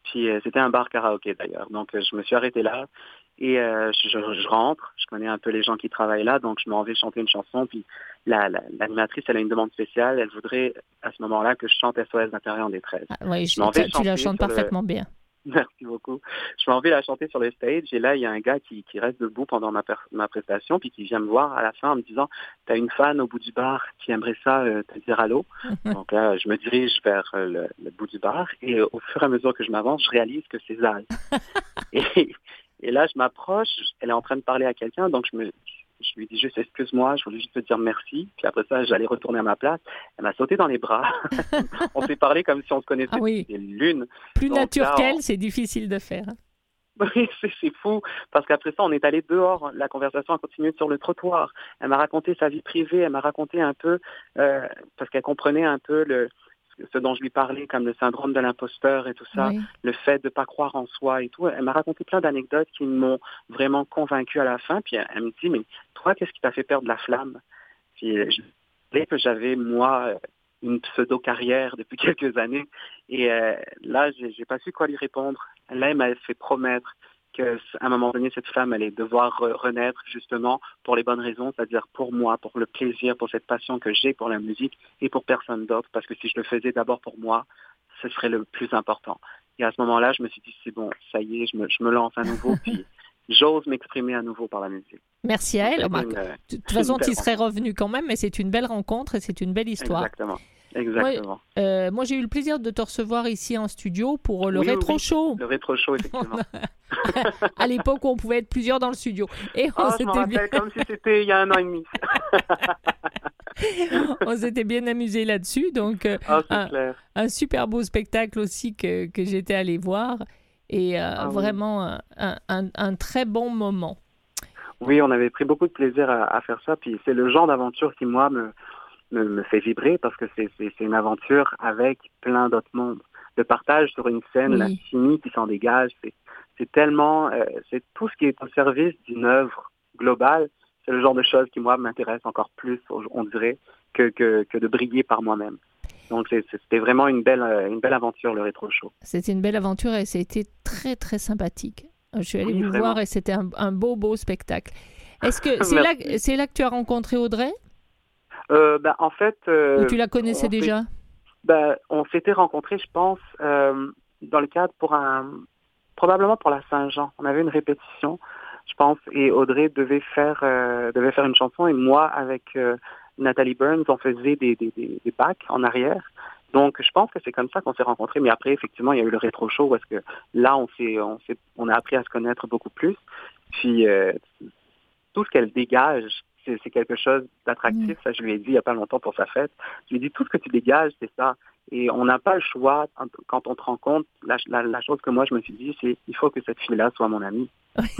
Puis euh, c'était un bar karaoké d'ailleurs. Donc euh, je me suis arrêté là et euh, je, je rentre. Je connais un peu les gens qui travaillent là, donc je m'en vais chanter une chanson. Puis la, la, l'animatrice, elle a une demande spéciale. Elle voudrait à ce moment-là que je chante S O S d'intérieur en détresse. Ah, oui, je- Je m'en vais tu, tu la chanter chantes sur le- parfaitement bien. Merci beaucoup. Je m'en vais la chanter sur le stage et là, il y a un gars qui, qui reste debout pendant ma, per- ma prestation puis qui vient me voir à la fin en me disant « T'as une fan au bout du bar qui aimerait ça euh, te dire allô ?» Donc là, je me dirige vers euh, le, le bout du bar et euh, au fur et à mesure que je m'avance, je réalise que c'est Zal. et, et là, je m'approche, elle est en train de parler à quelqu'un, donc je me... Je lui dis juste « Excuse-moi, je voulais juste te dire merci. » Puis après ça, j'allais retourner à ma place. Elle m'a sauté dans les bras. On s'est parlé comme si on se connaissait Ah oui. des lunes. Plus Donc nature là, qu'elle, on- c'est difficile de faire. Oui, c'est, c'est fou, parce qu'après ça, on est allé dehors, la conversation a continué sur le trottoir. Elle m'a raconté sa vie privée, elle m'a raconté un peu, euh, parce qu'elle comprenait un peu le, ce dont je lui parlais, comme le syndrome de l'imposteur et tout ça, Oui. le fait de ne pas croire en soi et tout. Elle m'a raconté plein d'anecdotes qui m'ont vraiment convaincu à la fin, puis elle, elle me dit, mais toi, qu'est-ce qui t'a fait perdre la flamme? Puis euh, je disais que j'avais, moi, une pseudo-carrière depuis quelques années. Et euh, là, j'ai, j'ai pas su quoi lui répondre. Là, elle m'a fait promettre qu'à un moment donné, cette femme allait devoir re- renaître justement pour les bonnes raisons, c'est-à-dire pour moi, pour le plaisir, pour cette passion que j'ai pour la musique et pour personne d'autre. Parce que si je le faisais d'abord pour moi, ce serait le plus important. Et à ce moment-là, je me suis dit, c'est bon, ça y est, je me, je me lance à nouveau, puis j'ose m'exprimer à nouveau par la musique. Merci à elle. C'était Marc. une, euh, De toute façon, une belle tu y serais rencontre. revenu quand même, mais c'est une belle rencontre et c'est une belle histoire. Exactement. Exactement. Euh, moi, j'ai eu le plaisir de te recevoir ici en studio pour le Oui, oui, rétro oui. show. Le rétro show, effectivement. À l'époque où on pouvait être plusieurs dans le studio. Et on Ah, je m'en s'était bien, rappelle comme si c'était il y a un an et demi. on s'était bien amusé là-dessus. Donc, euh, Ah, c'est un, clair. un super beau spectacle aussi que, que j'étais allée voir. Et euh, Ah oui. vraiment un, un- un- un très bon moment. Oui, on avait pris beaucoup de plaisir à, à faire ça. Puis c'est le genre d'aventure qui, moi, me, me, me fait vibrer parce que c'est, c'est, c'est une aventure avec plein d'autres mondes. Le partage sur une scène, Oui. la chimie qui s'en dégage, c'est, c'est tellement... euh, c'est tout ce qui est au service d'une œuvre globale. C'est le genre de choses qui, moi, m'intéresse encore plus, on dirait, que, que, que de briller par moi-même. Donc c'est, c'était vraiment une belle, euh, une belle aventure, le rétro show. C'était une belle aventure et c'était très, très sympathique. Je suis allée Oui, vous vraiment. voir et c'était un, un beau, beau spectacle. Est-ce que c'est là, Merci. c'est là que tu as rencontré Audrey Euh, ben, en fait... euh, ou tu la connaissais on s'est- déjà? Ben, on s'était rencontrés, je pense, euh, dans le cadre pour un, probablement pour la Saint-Jean. On avait une répétition, je pense, et Audrey devait faire, euh, devait faire une chanson, et moi, avec euh, Nathalie Burns, on faisait des, des, des, des backs en arrière. Donc, je pense que c'est comme ça qu'on s'est rencontrés. Mais après, effectivement, il y a eu le rétro show parce que là, on s'est, on s'est, on a appris à se connaître beaucoup plus. Puis, euh, tout ce qu'elle dégage, c'est, c'est quelque chose d'attractif. Ça, je lui ai dit il n'y a pas longtemps pour sa fête. Je lui ai dit, tout ce que tu dégages, c'est ça. Et on n'a pas le choix, quand on te rencontre, la, la, la chose que moi, je me suis dit, c'est il faut que cette fille-là soit mon amie.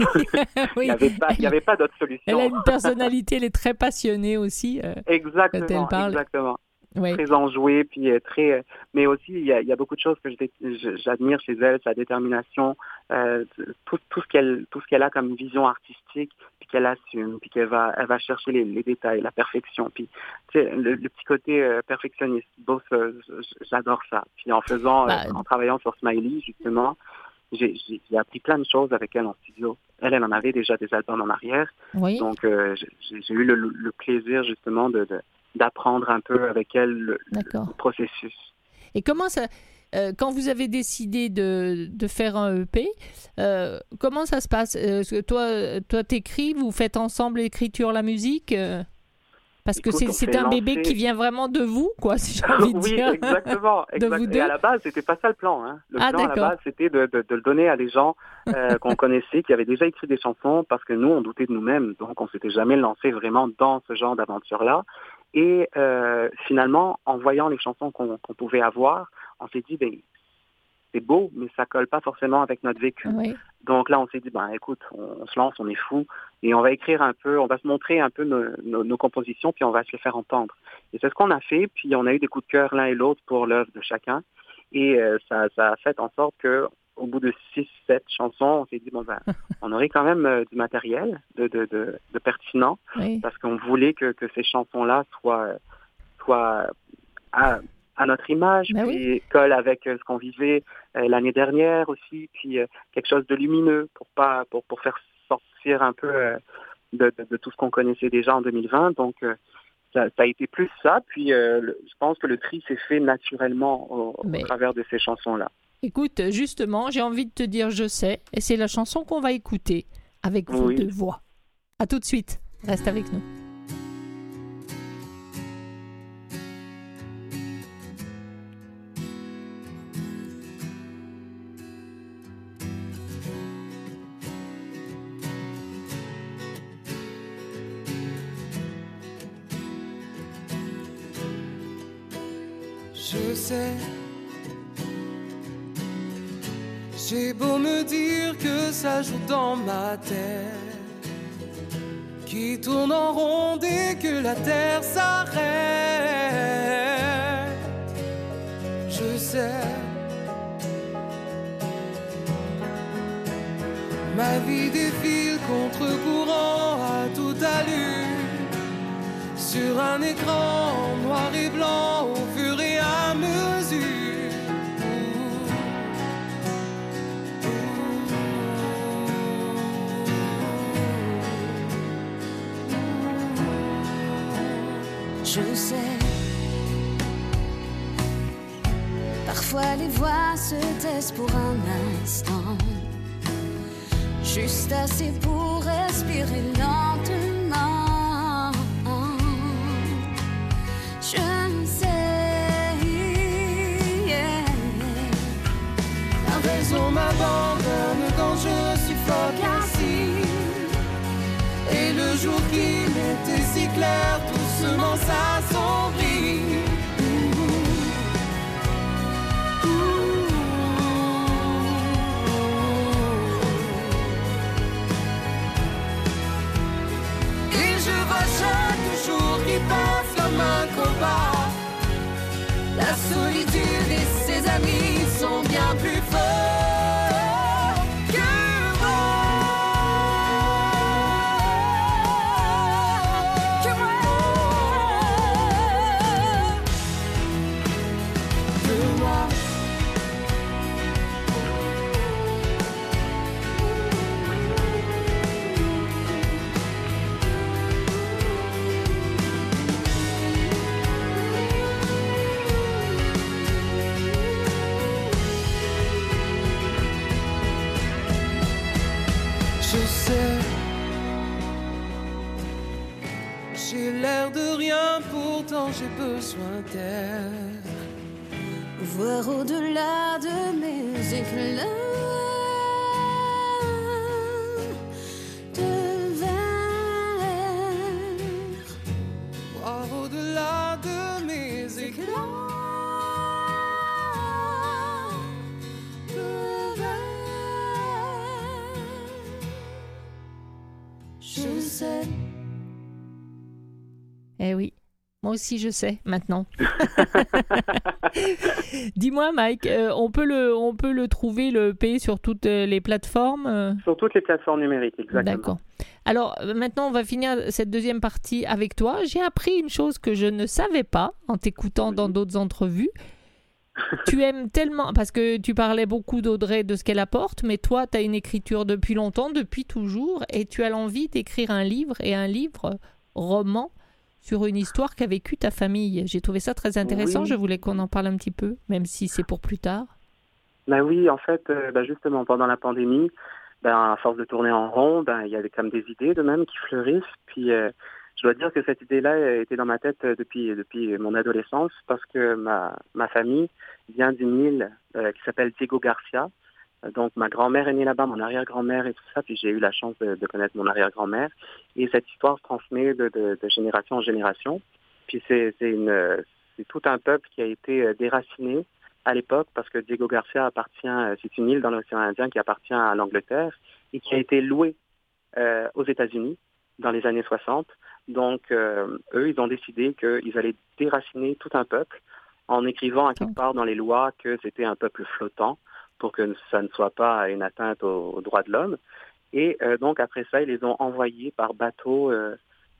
Oui. Il n'y avait pas, il y avait pas d'autre solution. Elle a une personnalité, elle est très passionnée aussi. euh, Exactement, quand elle parle. exactement. oui. Très enjouée, puis euh, très... euh, mais aussi, il y a, il y a beaucoup de choses que je dé- je- j'admire chez elle, sa détermination, euh, tout, tout, ce qu'elle, tout ce qu'elle a comme vision artistique, puis qu'elle assume, puis qu'elle va, elle va chercher les, les détails, la perfection. Puis, tu sais, le, le petit côté euh, perfectionniste, boss, euh, j'adore ça. Puis en faisant, Bah, euh, en travaillant sur Smiley, justement, j'ai, j'ai, j'ai appris plein de choses avec elle en studio. Elle, elle en avait déjà des albums en arrière. Oui. Donc, euh, j'ai, j'ai eu le, le plaisir, justement, de... de d'apprendre un peu avec elle le, D'accord. le processus. Et comment ça, euh, quand vous avez décidé de, de faire un E P, euh, comment ça se passe? euh, Est-ce que toi, toi t'écris, vous faites ensemble l'écriture, la musique euh, parce que Écoute, c'est, on c'est s'est un bébé lancé- qui vient vraiment de vous, quoi, si j'ai envie de Oui, dire. exactement. De exact- vous Et deux? à la base, c'était pas ça le plan. Hein. Le Ah, plan à la d'accord. base, c'était de, de, de le donner à des gens euh, qu'on connaissait, qui avaient déjà écrit des chansons, parce que nous, on doutait de nous-mêmes. Donc, on s'était jamais lancé vraiment dans ce genre d'aventure-là. Et euh, finalement, en voyant les chansons qu'on, qu'on pouvait avoir, on s'est dit, ben, c'est beau, mais ça colle pas forcément avec notre vécu. Oui. Donc là, on s'est dit, ben écoute, on, on se lance, on est fou, et on va écrire un peu, on va se montrer un peu nos, nos, nos compositions, puis on va se les faire entendre. Et c'est ce qu'on a fait, puis on a eu des coups de cœur l'un et l'autre pour l'œuvre de chacun, et euh, ça, ça a fait en sorte que au bout de six, sept chansons, on s'est dit, bon ben, on aurait quand même euh, du matériel de, de, de, de pertinent, Oui. parce qu'on voulait que, que ces chansons-là soient, soient à, à notre image, Ben puis colle avec euh, ce qu'on vivait euh, l'année dernière aussi, puis euh, quelque chose de lumineux pour pas pour pour faire sortir un peu euh, de, de, de tout ce qu'on connaissait déjà en deux mille vingt. Donc euh, ça, ça a été plus ça. Puis euh, le- je pense que le tri s'est fait naturellement au, au Mais travers de ces chansons-là. écoute, justement, j'ai envie de te dire je sais, et c'est la chanson qu'on va écouter avec vos Oui. deux voix. À tout de suite, reste avec nous. Je sais, j'ai beau me dire que ça joue dans ma tête, qui tourne en rond dès que la terre s'arrête. Je sais, ma vie défile contre-courant à toute allure, sur un écran noir et blanc au fur et à mesure. Je sais, parfois les voix se taisent pour un instant, juste assez pour respirer lentement. Je sais, yeah. La raison m'abandonne quand je suffoque ainsi, et le jour qui m'était si clair doucement s'assombrit. Et je vois chaque jour qui passe comme un combat. La solitude et ses amis sont bien plus forts que moi. Que moi. Que moi. Je sais, j'ai l'air de rien, pourtant j'ai besoin d'air. Voir au-delà de mes éclats de verre. Voir au-delà de mes éclats de verre. Je sais. Eh oui, moi aussi je sais maintenant. Dis-moi Mike, euh, on, peut le, on peut le trouver, le E P, sur toutes euh, les plateformes euh Sur toutes les plateformes numériques, exactement. D'accord. Alors euh, maintenant, on va finir cette deuxième partie avec toi. J'ai appris une chose que je ne savais pas en t'écoutant dans d'autres entrevues. Tu aimes tellement, parce que tu parlais beaucoup d'Audrey, de ce qu'elle apporte, mais toi, tu as une écriture depuis longtemps, depuis toujours, et tu as l'envie d'écrire un livre, et un livre roman sur une histoire qu'a vécue ta famille. J'ai trouvé ça très intéressant, Oui. je voulais qu'on en parle un petit peu, même si c'est pour plus tard. Ben oui, en fait, euh, ben justement, pendant la pandémie, ben, à force de tourner en rond, ben, il y avait comme des idées de même qui fleurissent. Puis, euh, je dois dire que cette idée-là euh, était dans ma tête euh, depuis, depuis mon adolescence, parce que ma, ma famille vient d'une île euh, qui s'appelle Diego Garcia. Euh, Donc, ma grand-mère est née là-bas, mon arrière-grand-mère et tout ça. Puis, j'ai eu la chance de, de connaître mon arrière-grand-mère. Et cette histoire se transmet de, de, de génération en génération. Puis, c'est, c'est, une, euh, c'est tout un peuple qui a été euh, déraciné à l'époque, parce que Diego Garcia appartient, euh, c'est une île dans l'océan Indien qui appartient à l'Angleterre et qui a été louée euh, aux États-Unis dans les années soixante. Donc, euh, eux, ils ont décidé qu'ils allaient déraciner tout un peuple en écrivant à quelque part dans les lois que c'était un peuple flottant pour que ça ne soit pas une atteinte aux, aux droits de l'homme. Et euh, donc, après ça, ils les ont envoyés par bateau euh,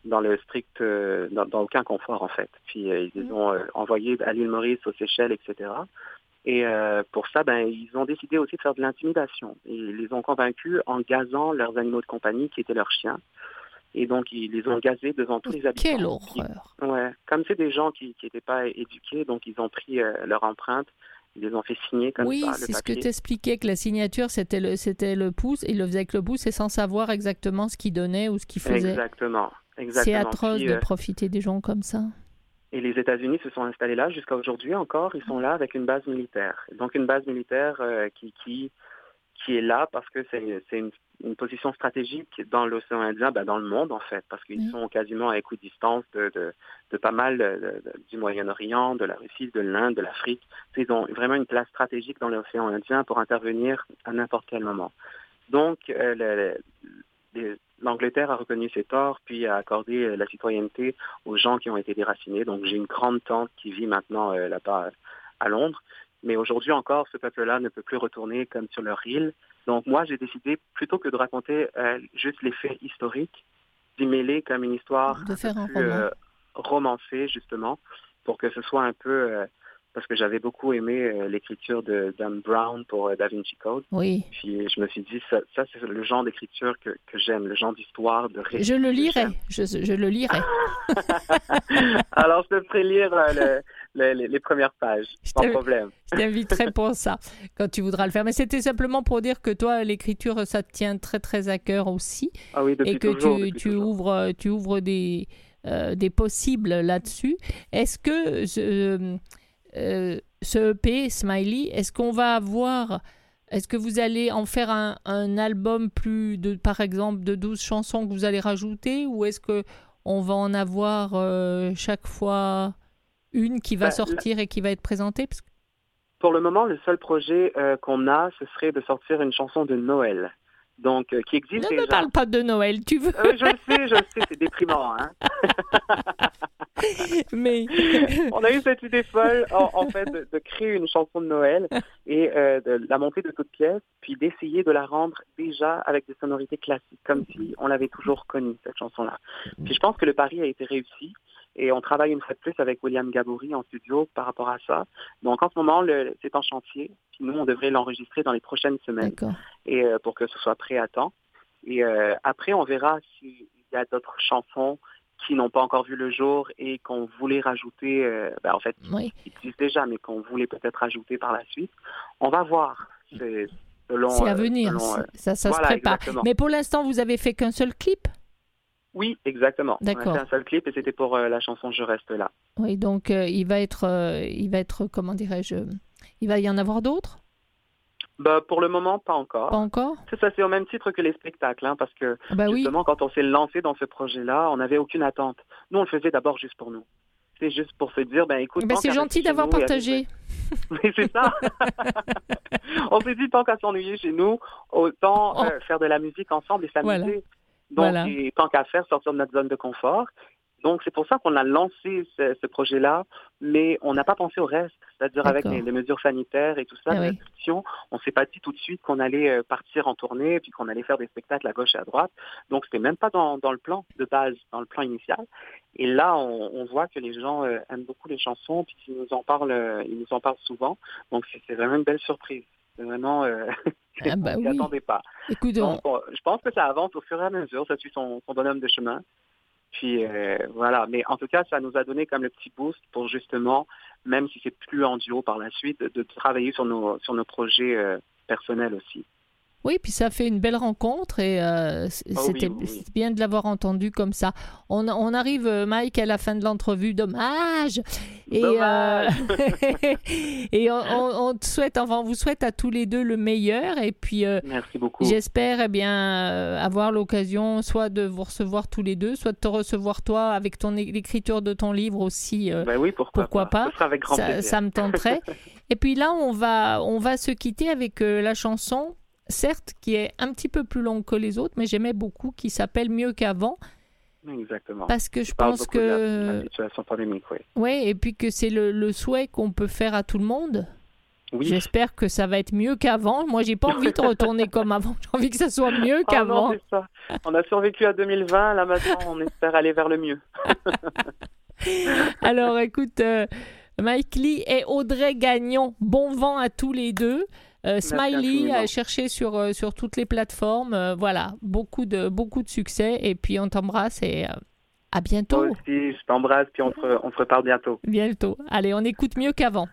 dans le strict, euh, dans, dans aucun confort en fait. Puis euh, ils les ont euh, envoyés à l'île Maurice, aux Seychelles, et cetera. Et euh, pour ça, ben, ils ont décidé aussi de faire de l'intimidation. Et ils les ont convaincus en gazant leurs animaux de compagnie, qui étaient leurs chiens. Et donc, ils les ont gazés devant tous les habitants. Quelle horreur! Puis, ouais, comme c'est des gens qui n'étaient pas éduqués, donc ils ont pris euh, leur empreinte, ils les ont fait signer comme Oui, ça, c'est le ce que papier. tu expliquais, que la signature, c'était le, c'était le pouce, et il le faisait avec le pouce, et sans savoir exactement ce qu'il donnait ou ce qu'il faisait. Exactement. Exactement. C'est atroce Puis, de euh, profiter des gens comme ça. Et les États-Unis se sont installés là jusqu'à aujourd'hui encore. Ils sont là avec une base militaire. Donc une base militaire euh, qui, qui, qui est là parce que c'est, c'est une, une position stratégique dans l'océan Indien, ben dans le monde en fait, parce qu'ils Oui. sont quasiment à équidistance de, de, de pas mal de, de, du Moyen-Orient, de la Russie, de l'Inde, de l'Afrique. Ils ont vraiment une place stratégique dans l'océan Indien pour intervenir à n'importe quel moment. Donc euh, le, le, l'Angleterre a reconnu ses torts, puis a accordé la citoyenneté aux gens qui ont été déracinés. Donc j'ai une grande tante qui vit maintenant euh, là-bas à Londres. Mais aujourd'hui encore, ce peuple-là ne peut plus retourner comme sur leur île. Donc moi, j'ai décidé, plutôt que de raconter euh, juste les faits historiques, d'y mêler comme une histoire De faire un plus roman. euh, romancée, justement, pour que ce soit un peu... Euh, parce que j'avais beaucoup aimé euh, l'écriture de Dan Brown pour euh, Da Vinci Code. Oui. Puis je me suis dit, ça, ça c'est le genre d'écriture que, que j'aime, le genre d'histoire, de récit. Je le que lirai. j'aime. Je, je le lirai. Alors, je te ferai lire euh, le, le, les, les premières pages, Je sans t'inv- problème. Je t'inviterai pour ça, quand tu voudras le faire. Mais c'était simplement pour dire que toi, l'écriture, ça te tient très, très à cœur aussi. Ah oui, depuis Et que toujours. tu, depuis tu toujours. ouvres, tu ouvres des, euh, des possibles là-dessus. Est-ce que ce, euh, ce E P, Smiley, est-ce qu'on va avoir... Est-ce que vous allez en faire un, un album plus de, par exemple, de douze chansons que vous allez rajouter, ou est-ce que on va en avoir euh, chaque fois une qui va Ben, sortir et qui va être présentée? Parce que- Pour le moment, le seul projet euh, qu'on a, ce serait de sortir une chanson de Noël. Donc, euh, qui existe Ne déjà. me parle pas de Noël, tu veux, Euh, je le sais, je le sais, c'est déprimant. Hein? mais On a eu cette idée folle, en, en fait, de, de créer une chanson de Noël et euh, de la monter de toutes pièces, puis d'essayer de la rendre déjà avec des sonorités classiques, comme si on l'avait toujours connue, cette chanson-là. Puis je pense que le pari a été réussi. Et on travaille une fois de plus avec William Gaboury en studio par rapport à ça. Donc en ce moment, le, c'est en chantier. Puis nous, on devrait l'enregistrer dans les prochaines semaines d'accord. et euh, pour que ce soit prêt à temps. Et euh, après, on verra s'il y a d'autres chansons qui n'ont pas encore vu le jour et qu'on voulait rajouter, euh, ben, en fait, Oui. qui existent déjà, mais qu'on voulait peut-être rajouter par la suite. On va voir. C'est, selon, C'est à euh, venir, selon, euh, ça, ça voilà, se prépare. exactement. Mais pour l'instant, vous avez fait qu'un seul clip? Oui, exactement. D'accord. On a fait un seul clip et c'était pour euh, la chanson Je reste là. Oui, donc euh, il va être, euh, il va être, comment dirais-je, il va y en avoir d'autres? Bah, pour le moment, pas encore. Pas encore? C'est ça, c'est au même titre que les spectacles, hein, parce que Ah bah oui. justement, quand on s'est lancé dans ce projet-là, on n'avait aucune attente. Nous, on le faisait d'abord juste pour nous. C'est juste pour se dire, ben écoute, Ben, tant c'est qu'à gentil rester chez d'avoir nous et partagé. aller- Mais c'est ça. On s'est dit, tant qu'à s'ennuyer chez nous, autant Oh. euh, faire de la musique ensemble et s'amuser. Voilà. Donc, Voilà. et tant qu'à faire, sortir de notre zone de confort. Donc, c'est pour ça qu'on a lancé ce, ce projet-là, mais on n'a pas pensé au reste, c'est-à-dire avec D'accord. les, les mesures sanitaires et tout ça, Ah les oui. restrictions. On s'est pas dit tout de suite qu'on allait euh, partir en tournée, puis qu'on allait faire des spectacles à gauche et à droite. Donc, c'était même pas dans, dans le plan de base, dans le plan initial. Et là, on, on voit que les gens euh, aiment beaucoup les chansons, puis qu'ils nous en parlent, euh, ils nous en parlent souvent. Donc, c'est, c'est vraiment une belle surprise. C'est vraiment, euh, Ah bah on s'y oui. attendait pas. Écoute, on- Donc, on- je pense que ça avance au fur et à mesure, ça suit son, son bonhomme de chemin. Puis euh, voilà, mais en tout cas, ça nous a donné comme le petit boost pour justement, même si c'est plus en duo par la suite, de, de travailler sur nos sur nos projets euh, personnels aussi. oui, puis ça fait une belle rencontre et euh, c- Ah oui, c'était oui, oui. c'est bien de l'avoir entendu comme ça. On, on arrive, euh, Mike, à la fin de l'entrevue. Dommage. Et, Dommage. euh, et on, on- on te souhaite, enfin, on vous souhaite à tous les deux le meilleur. Et puis, euh, Merci beaucoup. j'espère eh bien euh, avoir l'occasion soit de vous recevoir tous les deux, soit de te recevoir toi avec ton é- l'écriture de ton livre aussi. euh, Ben oui, pourquoi, pourquoi pas. Ce sera avec grand ça, plaisir. ça me tenterait. Et puis là, on va, on va se quitter avec euh, la chanson, certes, qui est un petit peu plus longue que les autres, mais j'aimais beaucoup, qui s'appelle Mieux qu'avant, Exactement. parce que je Je parle pense beaucoup de la, de la que... situation pandémique, oui. Ouais, et puis que c'est le, le souhait qu'on peut faire à tout le monde. Oui. J'espère que ça va être mieux qu'avant. Moi, j'ai pas envie de retourner comme avant. J'ai envie que ça soit mieux Ah qu'avant. non, c'est ça. On a survécu à deux mille vingt, là maintenant on espère aller vers le mieux. Alors, écoute, euh, Mike Lee et Audrey Gagnon, bon vent à tous les deux. Euh, Smiley, infiniment. à chercher sur, euh, sur toutes les plateformes. Euh, voilà, beaucoup de, beaucoup de succès. Et puis, on t'embrasse et euh, à bientôt. Toi aussi, je t'embrasse, puis on se, re- on se reparle bientôt. Bientôt. Allez, on écoute mieux qu'avant.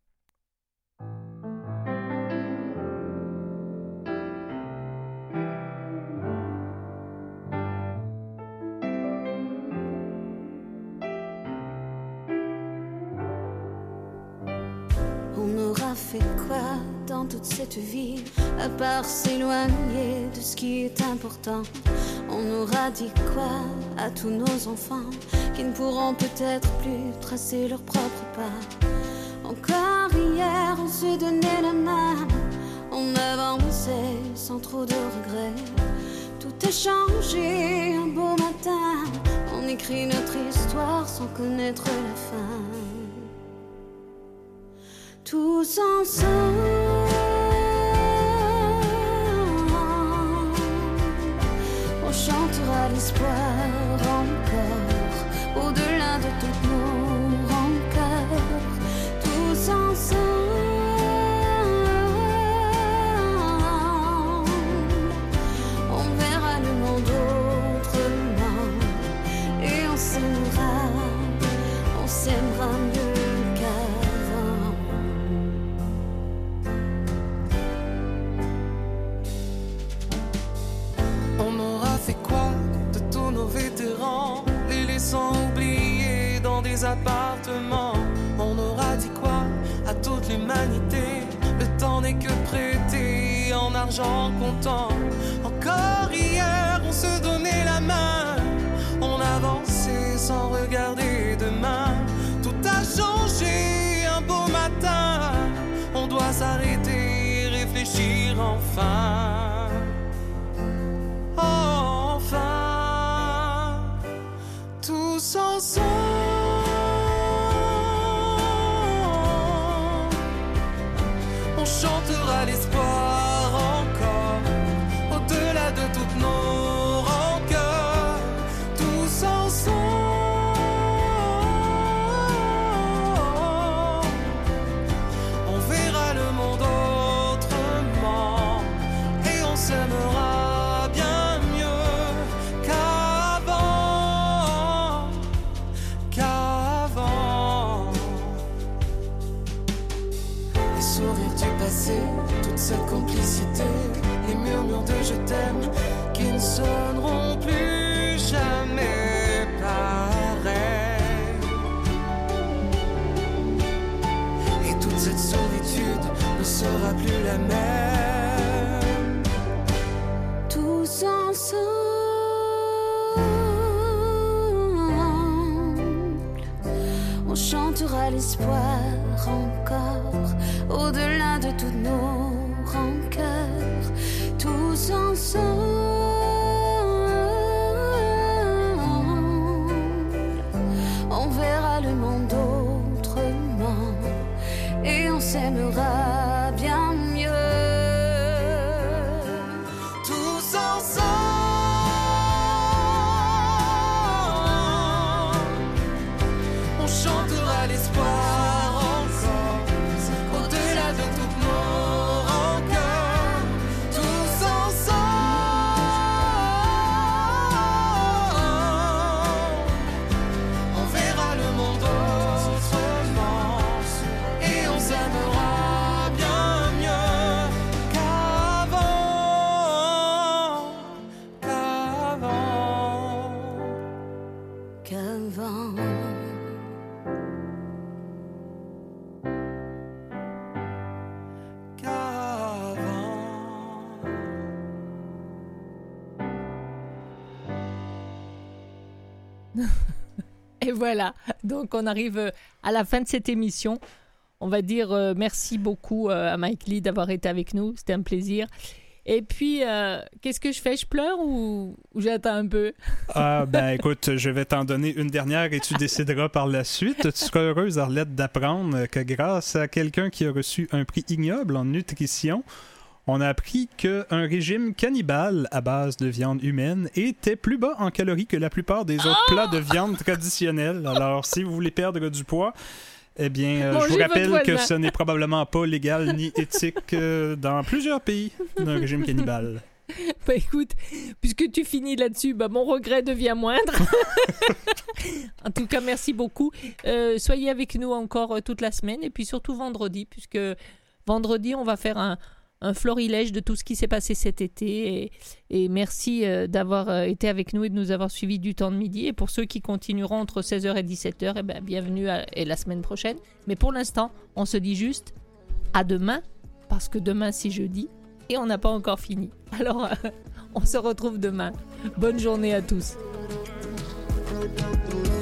On aura fait quoi dans toute cette vie, à part s'éloigner de ce qui est important? On aura dit quoi à tous nos enfants qui ne pourront peut-être plus tracer leur propre pas? Encore hier, on se donnait la main, on avançait sans trop de regrets. Tout a changé un beau matin, on écrit notre histoire sans connaître la fin. Tous ensemble, on chantera l'espoir encore, au-delà de toutes nos rancœurs. Tous ensemble, on verra le monde autrement, et on s'aimera, on s'aimera mieux qu'avant. On aura fait quoi de tous nos vétérans, les laissant oubliés dans des appartements? On aura dit quoi à toute l'humanité? Le temps n'est que prêté en argent comptant. Encore hier, on se donnait la main, on avançait sans regarder demain. Tout a changé un beau matin, on doit s'arrêter et réfléchir enfin. Enfin, tous ensemble, on chantera l'espoir encore, au-delà de toutes nos rancœurs. Tous ensemble, on verra le monde autrement, et on s'aimera bien mieux qu'avant, qu'avant. Les sourires du passé, toute cette complicité, les murmures de je t'aime qui ne sonneront plus jamais pareil. Et toute cette solitude ne sera plus la même. Tous ensemble, on chantera l'espoir encore, au-delà de toutes nos rancœurs. Tous ensemble, on verra le monde autrement, et on s'aimera bien mieux. Tous ensemble, on chantera l'espoir encore, au-delà de toutes nos rancœurs. Tous ensemble, on verra le monde autrement, et on s'aimera bien mieux qu'avant, qu'avant, Qu'avant. qu'avant. Et voilà, donc on arrive euh, à la fin de cette émission. On va dire euh, merci beaucoup euh, à Mike Lee d'avoir été avec nous, c'était un plaisir. Et puis, euh, qu'est-ce que je fais? Je pleure ou, ou j'attends un peu? Ah, ben écoute, je vais t'en donner une dernière et tu décideras par la suite. Tu seras heureuse, Arlette, d'apprendre que grâce à quelqu'un qui a reçu un prix ignoble en nutrition, on a appris qu'un régime cannibale à base de viande humaine était plus bas en calories que la plupart des autres Oh! plats de viande traditionnels. Alors, si vous voulez perdre du poids, eh bien, euh, Mangez je vous rappelle votre que voisin. ce n'est probablement pas légal ni éthique euh, dans plusieurs pays d'un régime cannibale. Bah écoute, puisque tu finis là-dessus, bah mon regret devient moindre. En tout cas, merci beaucoup. Euh, soyez avec nous encore euh, toute la semaine et puis surtout vendredi, puisque vendredi, on va faire un, un florilège de tout ce qui s'est passé cet été. Et, et merci euh, d'avoir euh, été avec nous et de nous avoir suivis du temps de midi. Et pour ceux qui continueront entre seize heures et dix-sept heures, eh ben, bienvenue à, et la semaine prochaine. Mais pour l'instant, on se dit juste à demain, parce que demain, c'est jeudi. Et on n'a pas encore fini. Alors, euh, on se retrouve demain. Bonne journée à tous.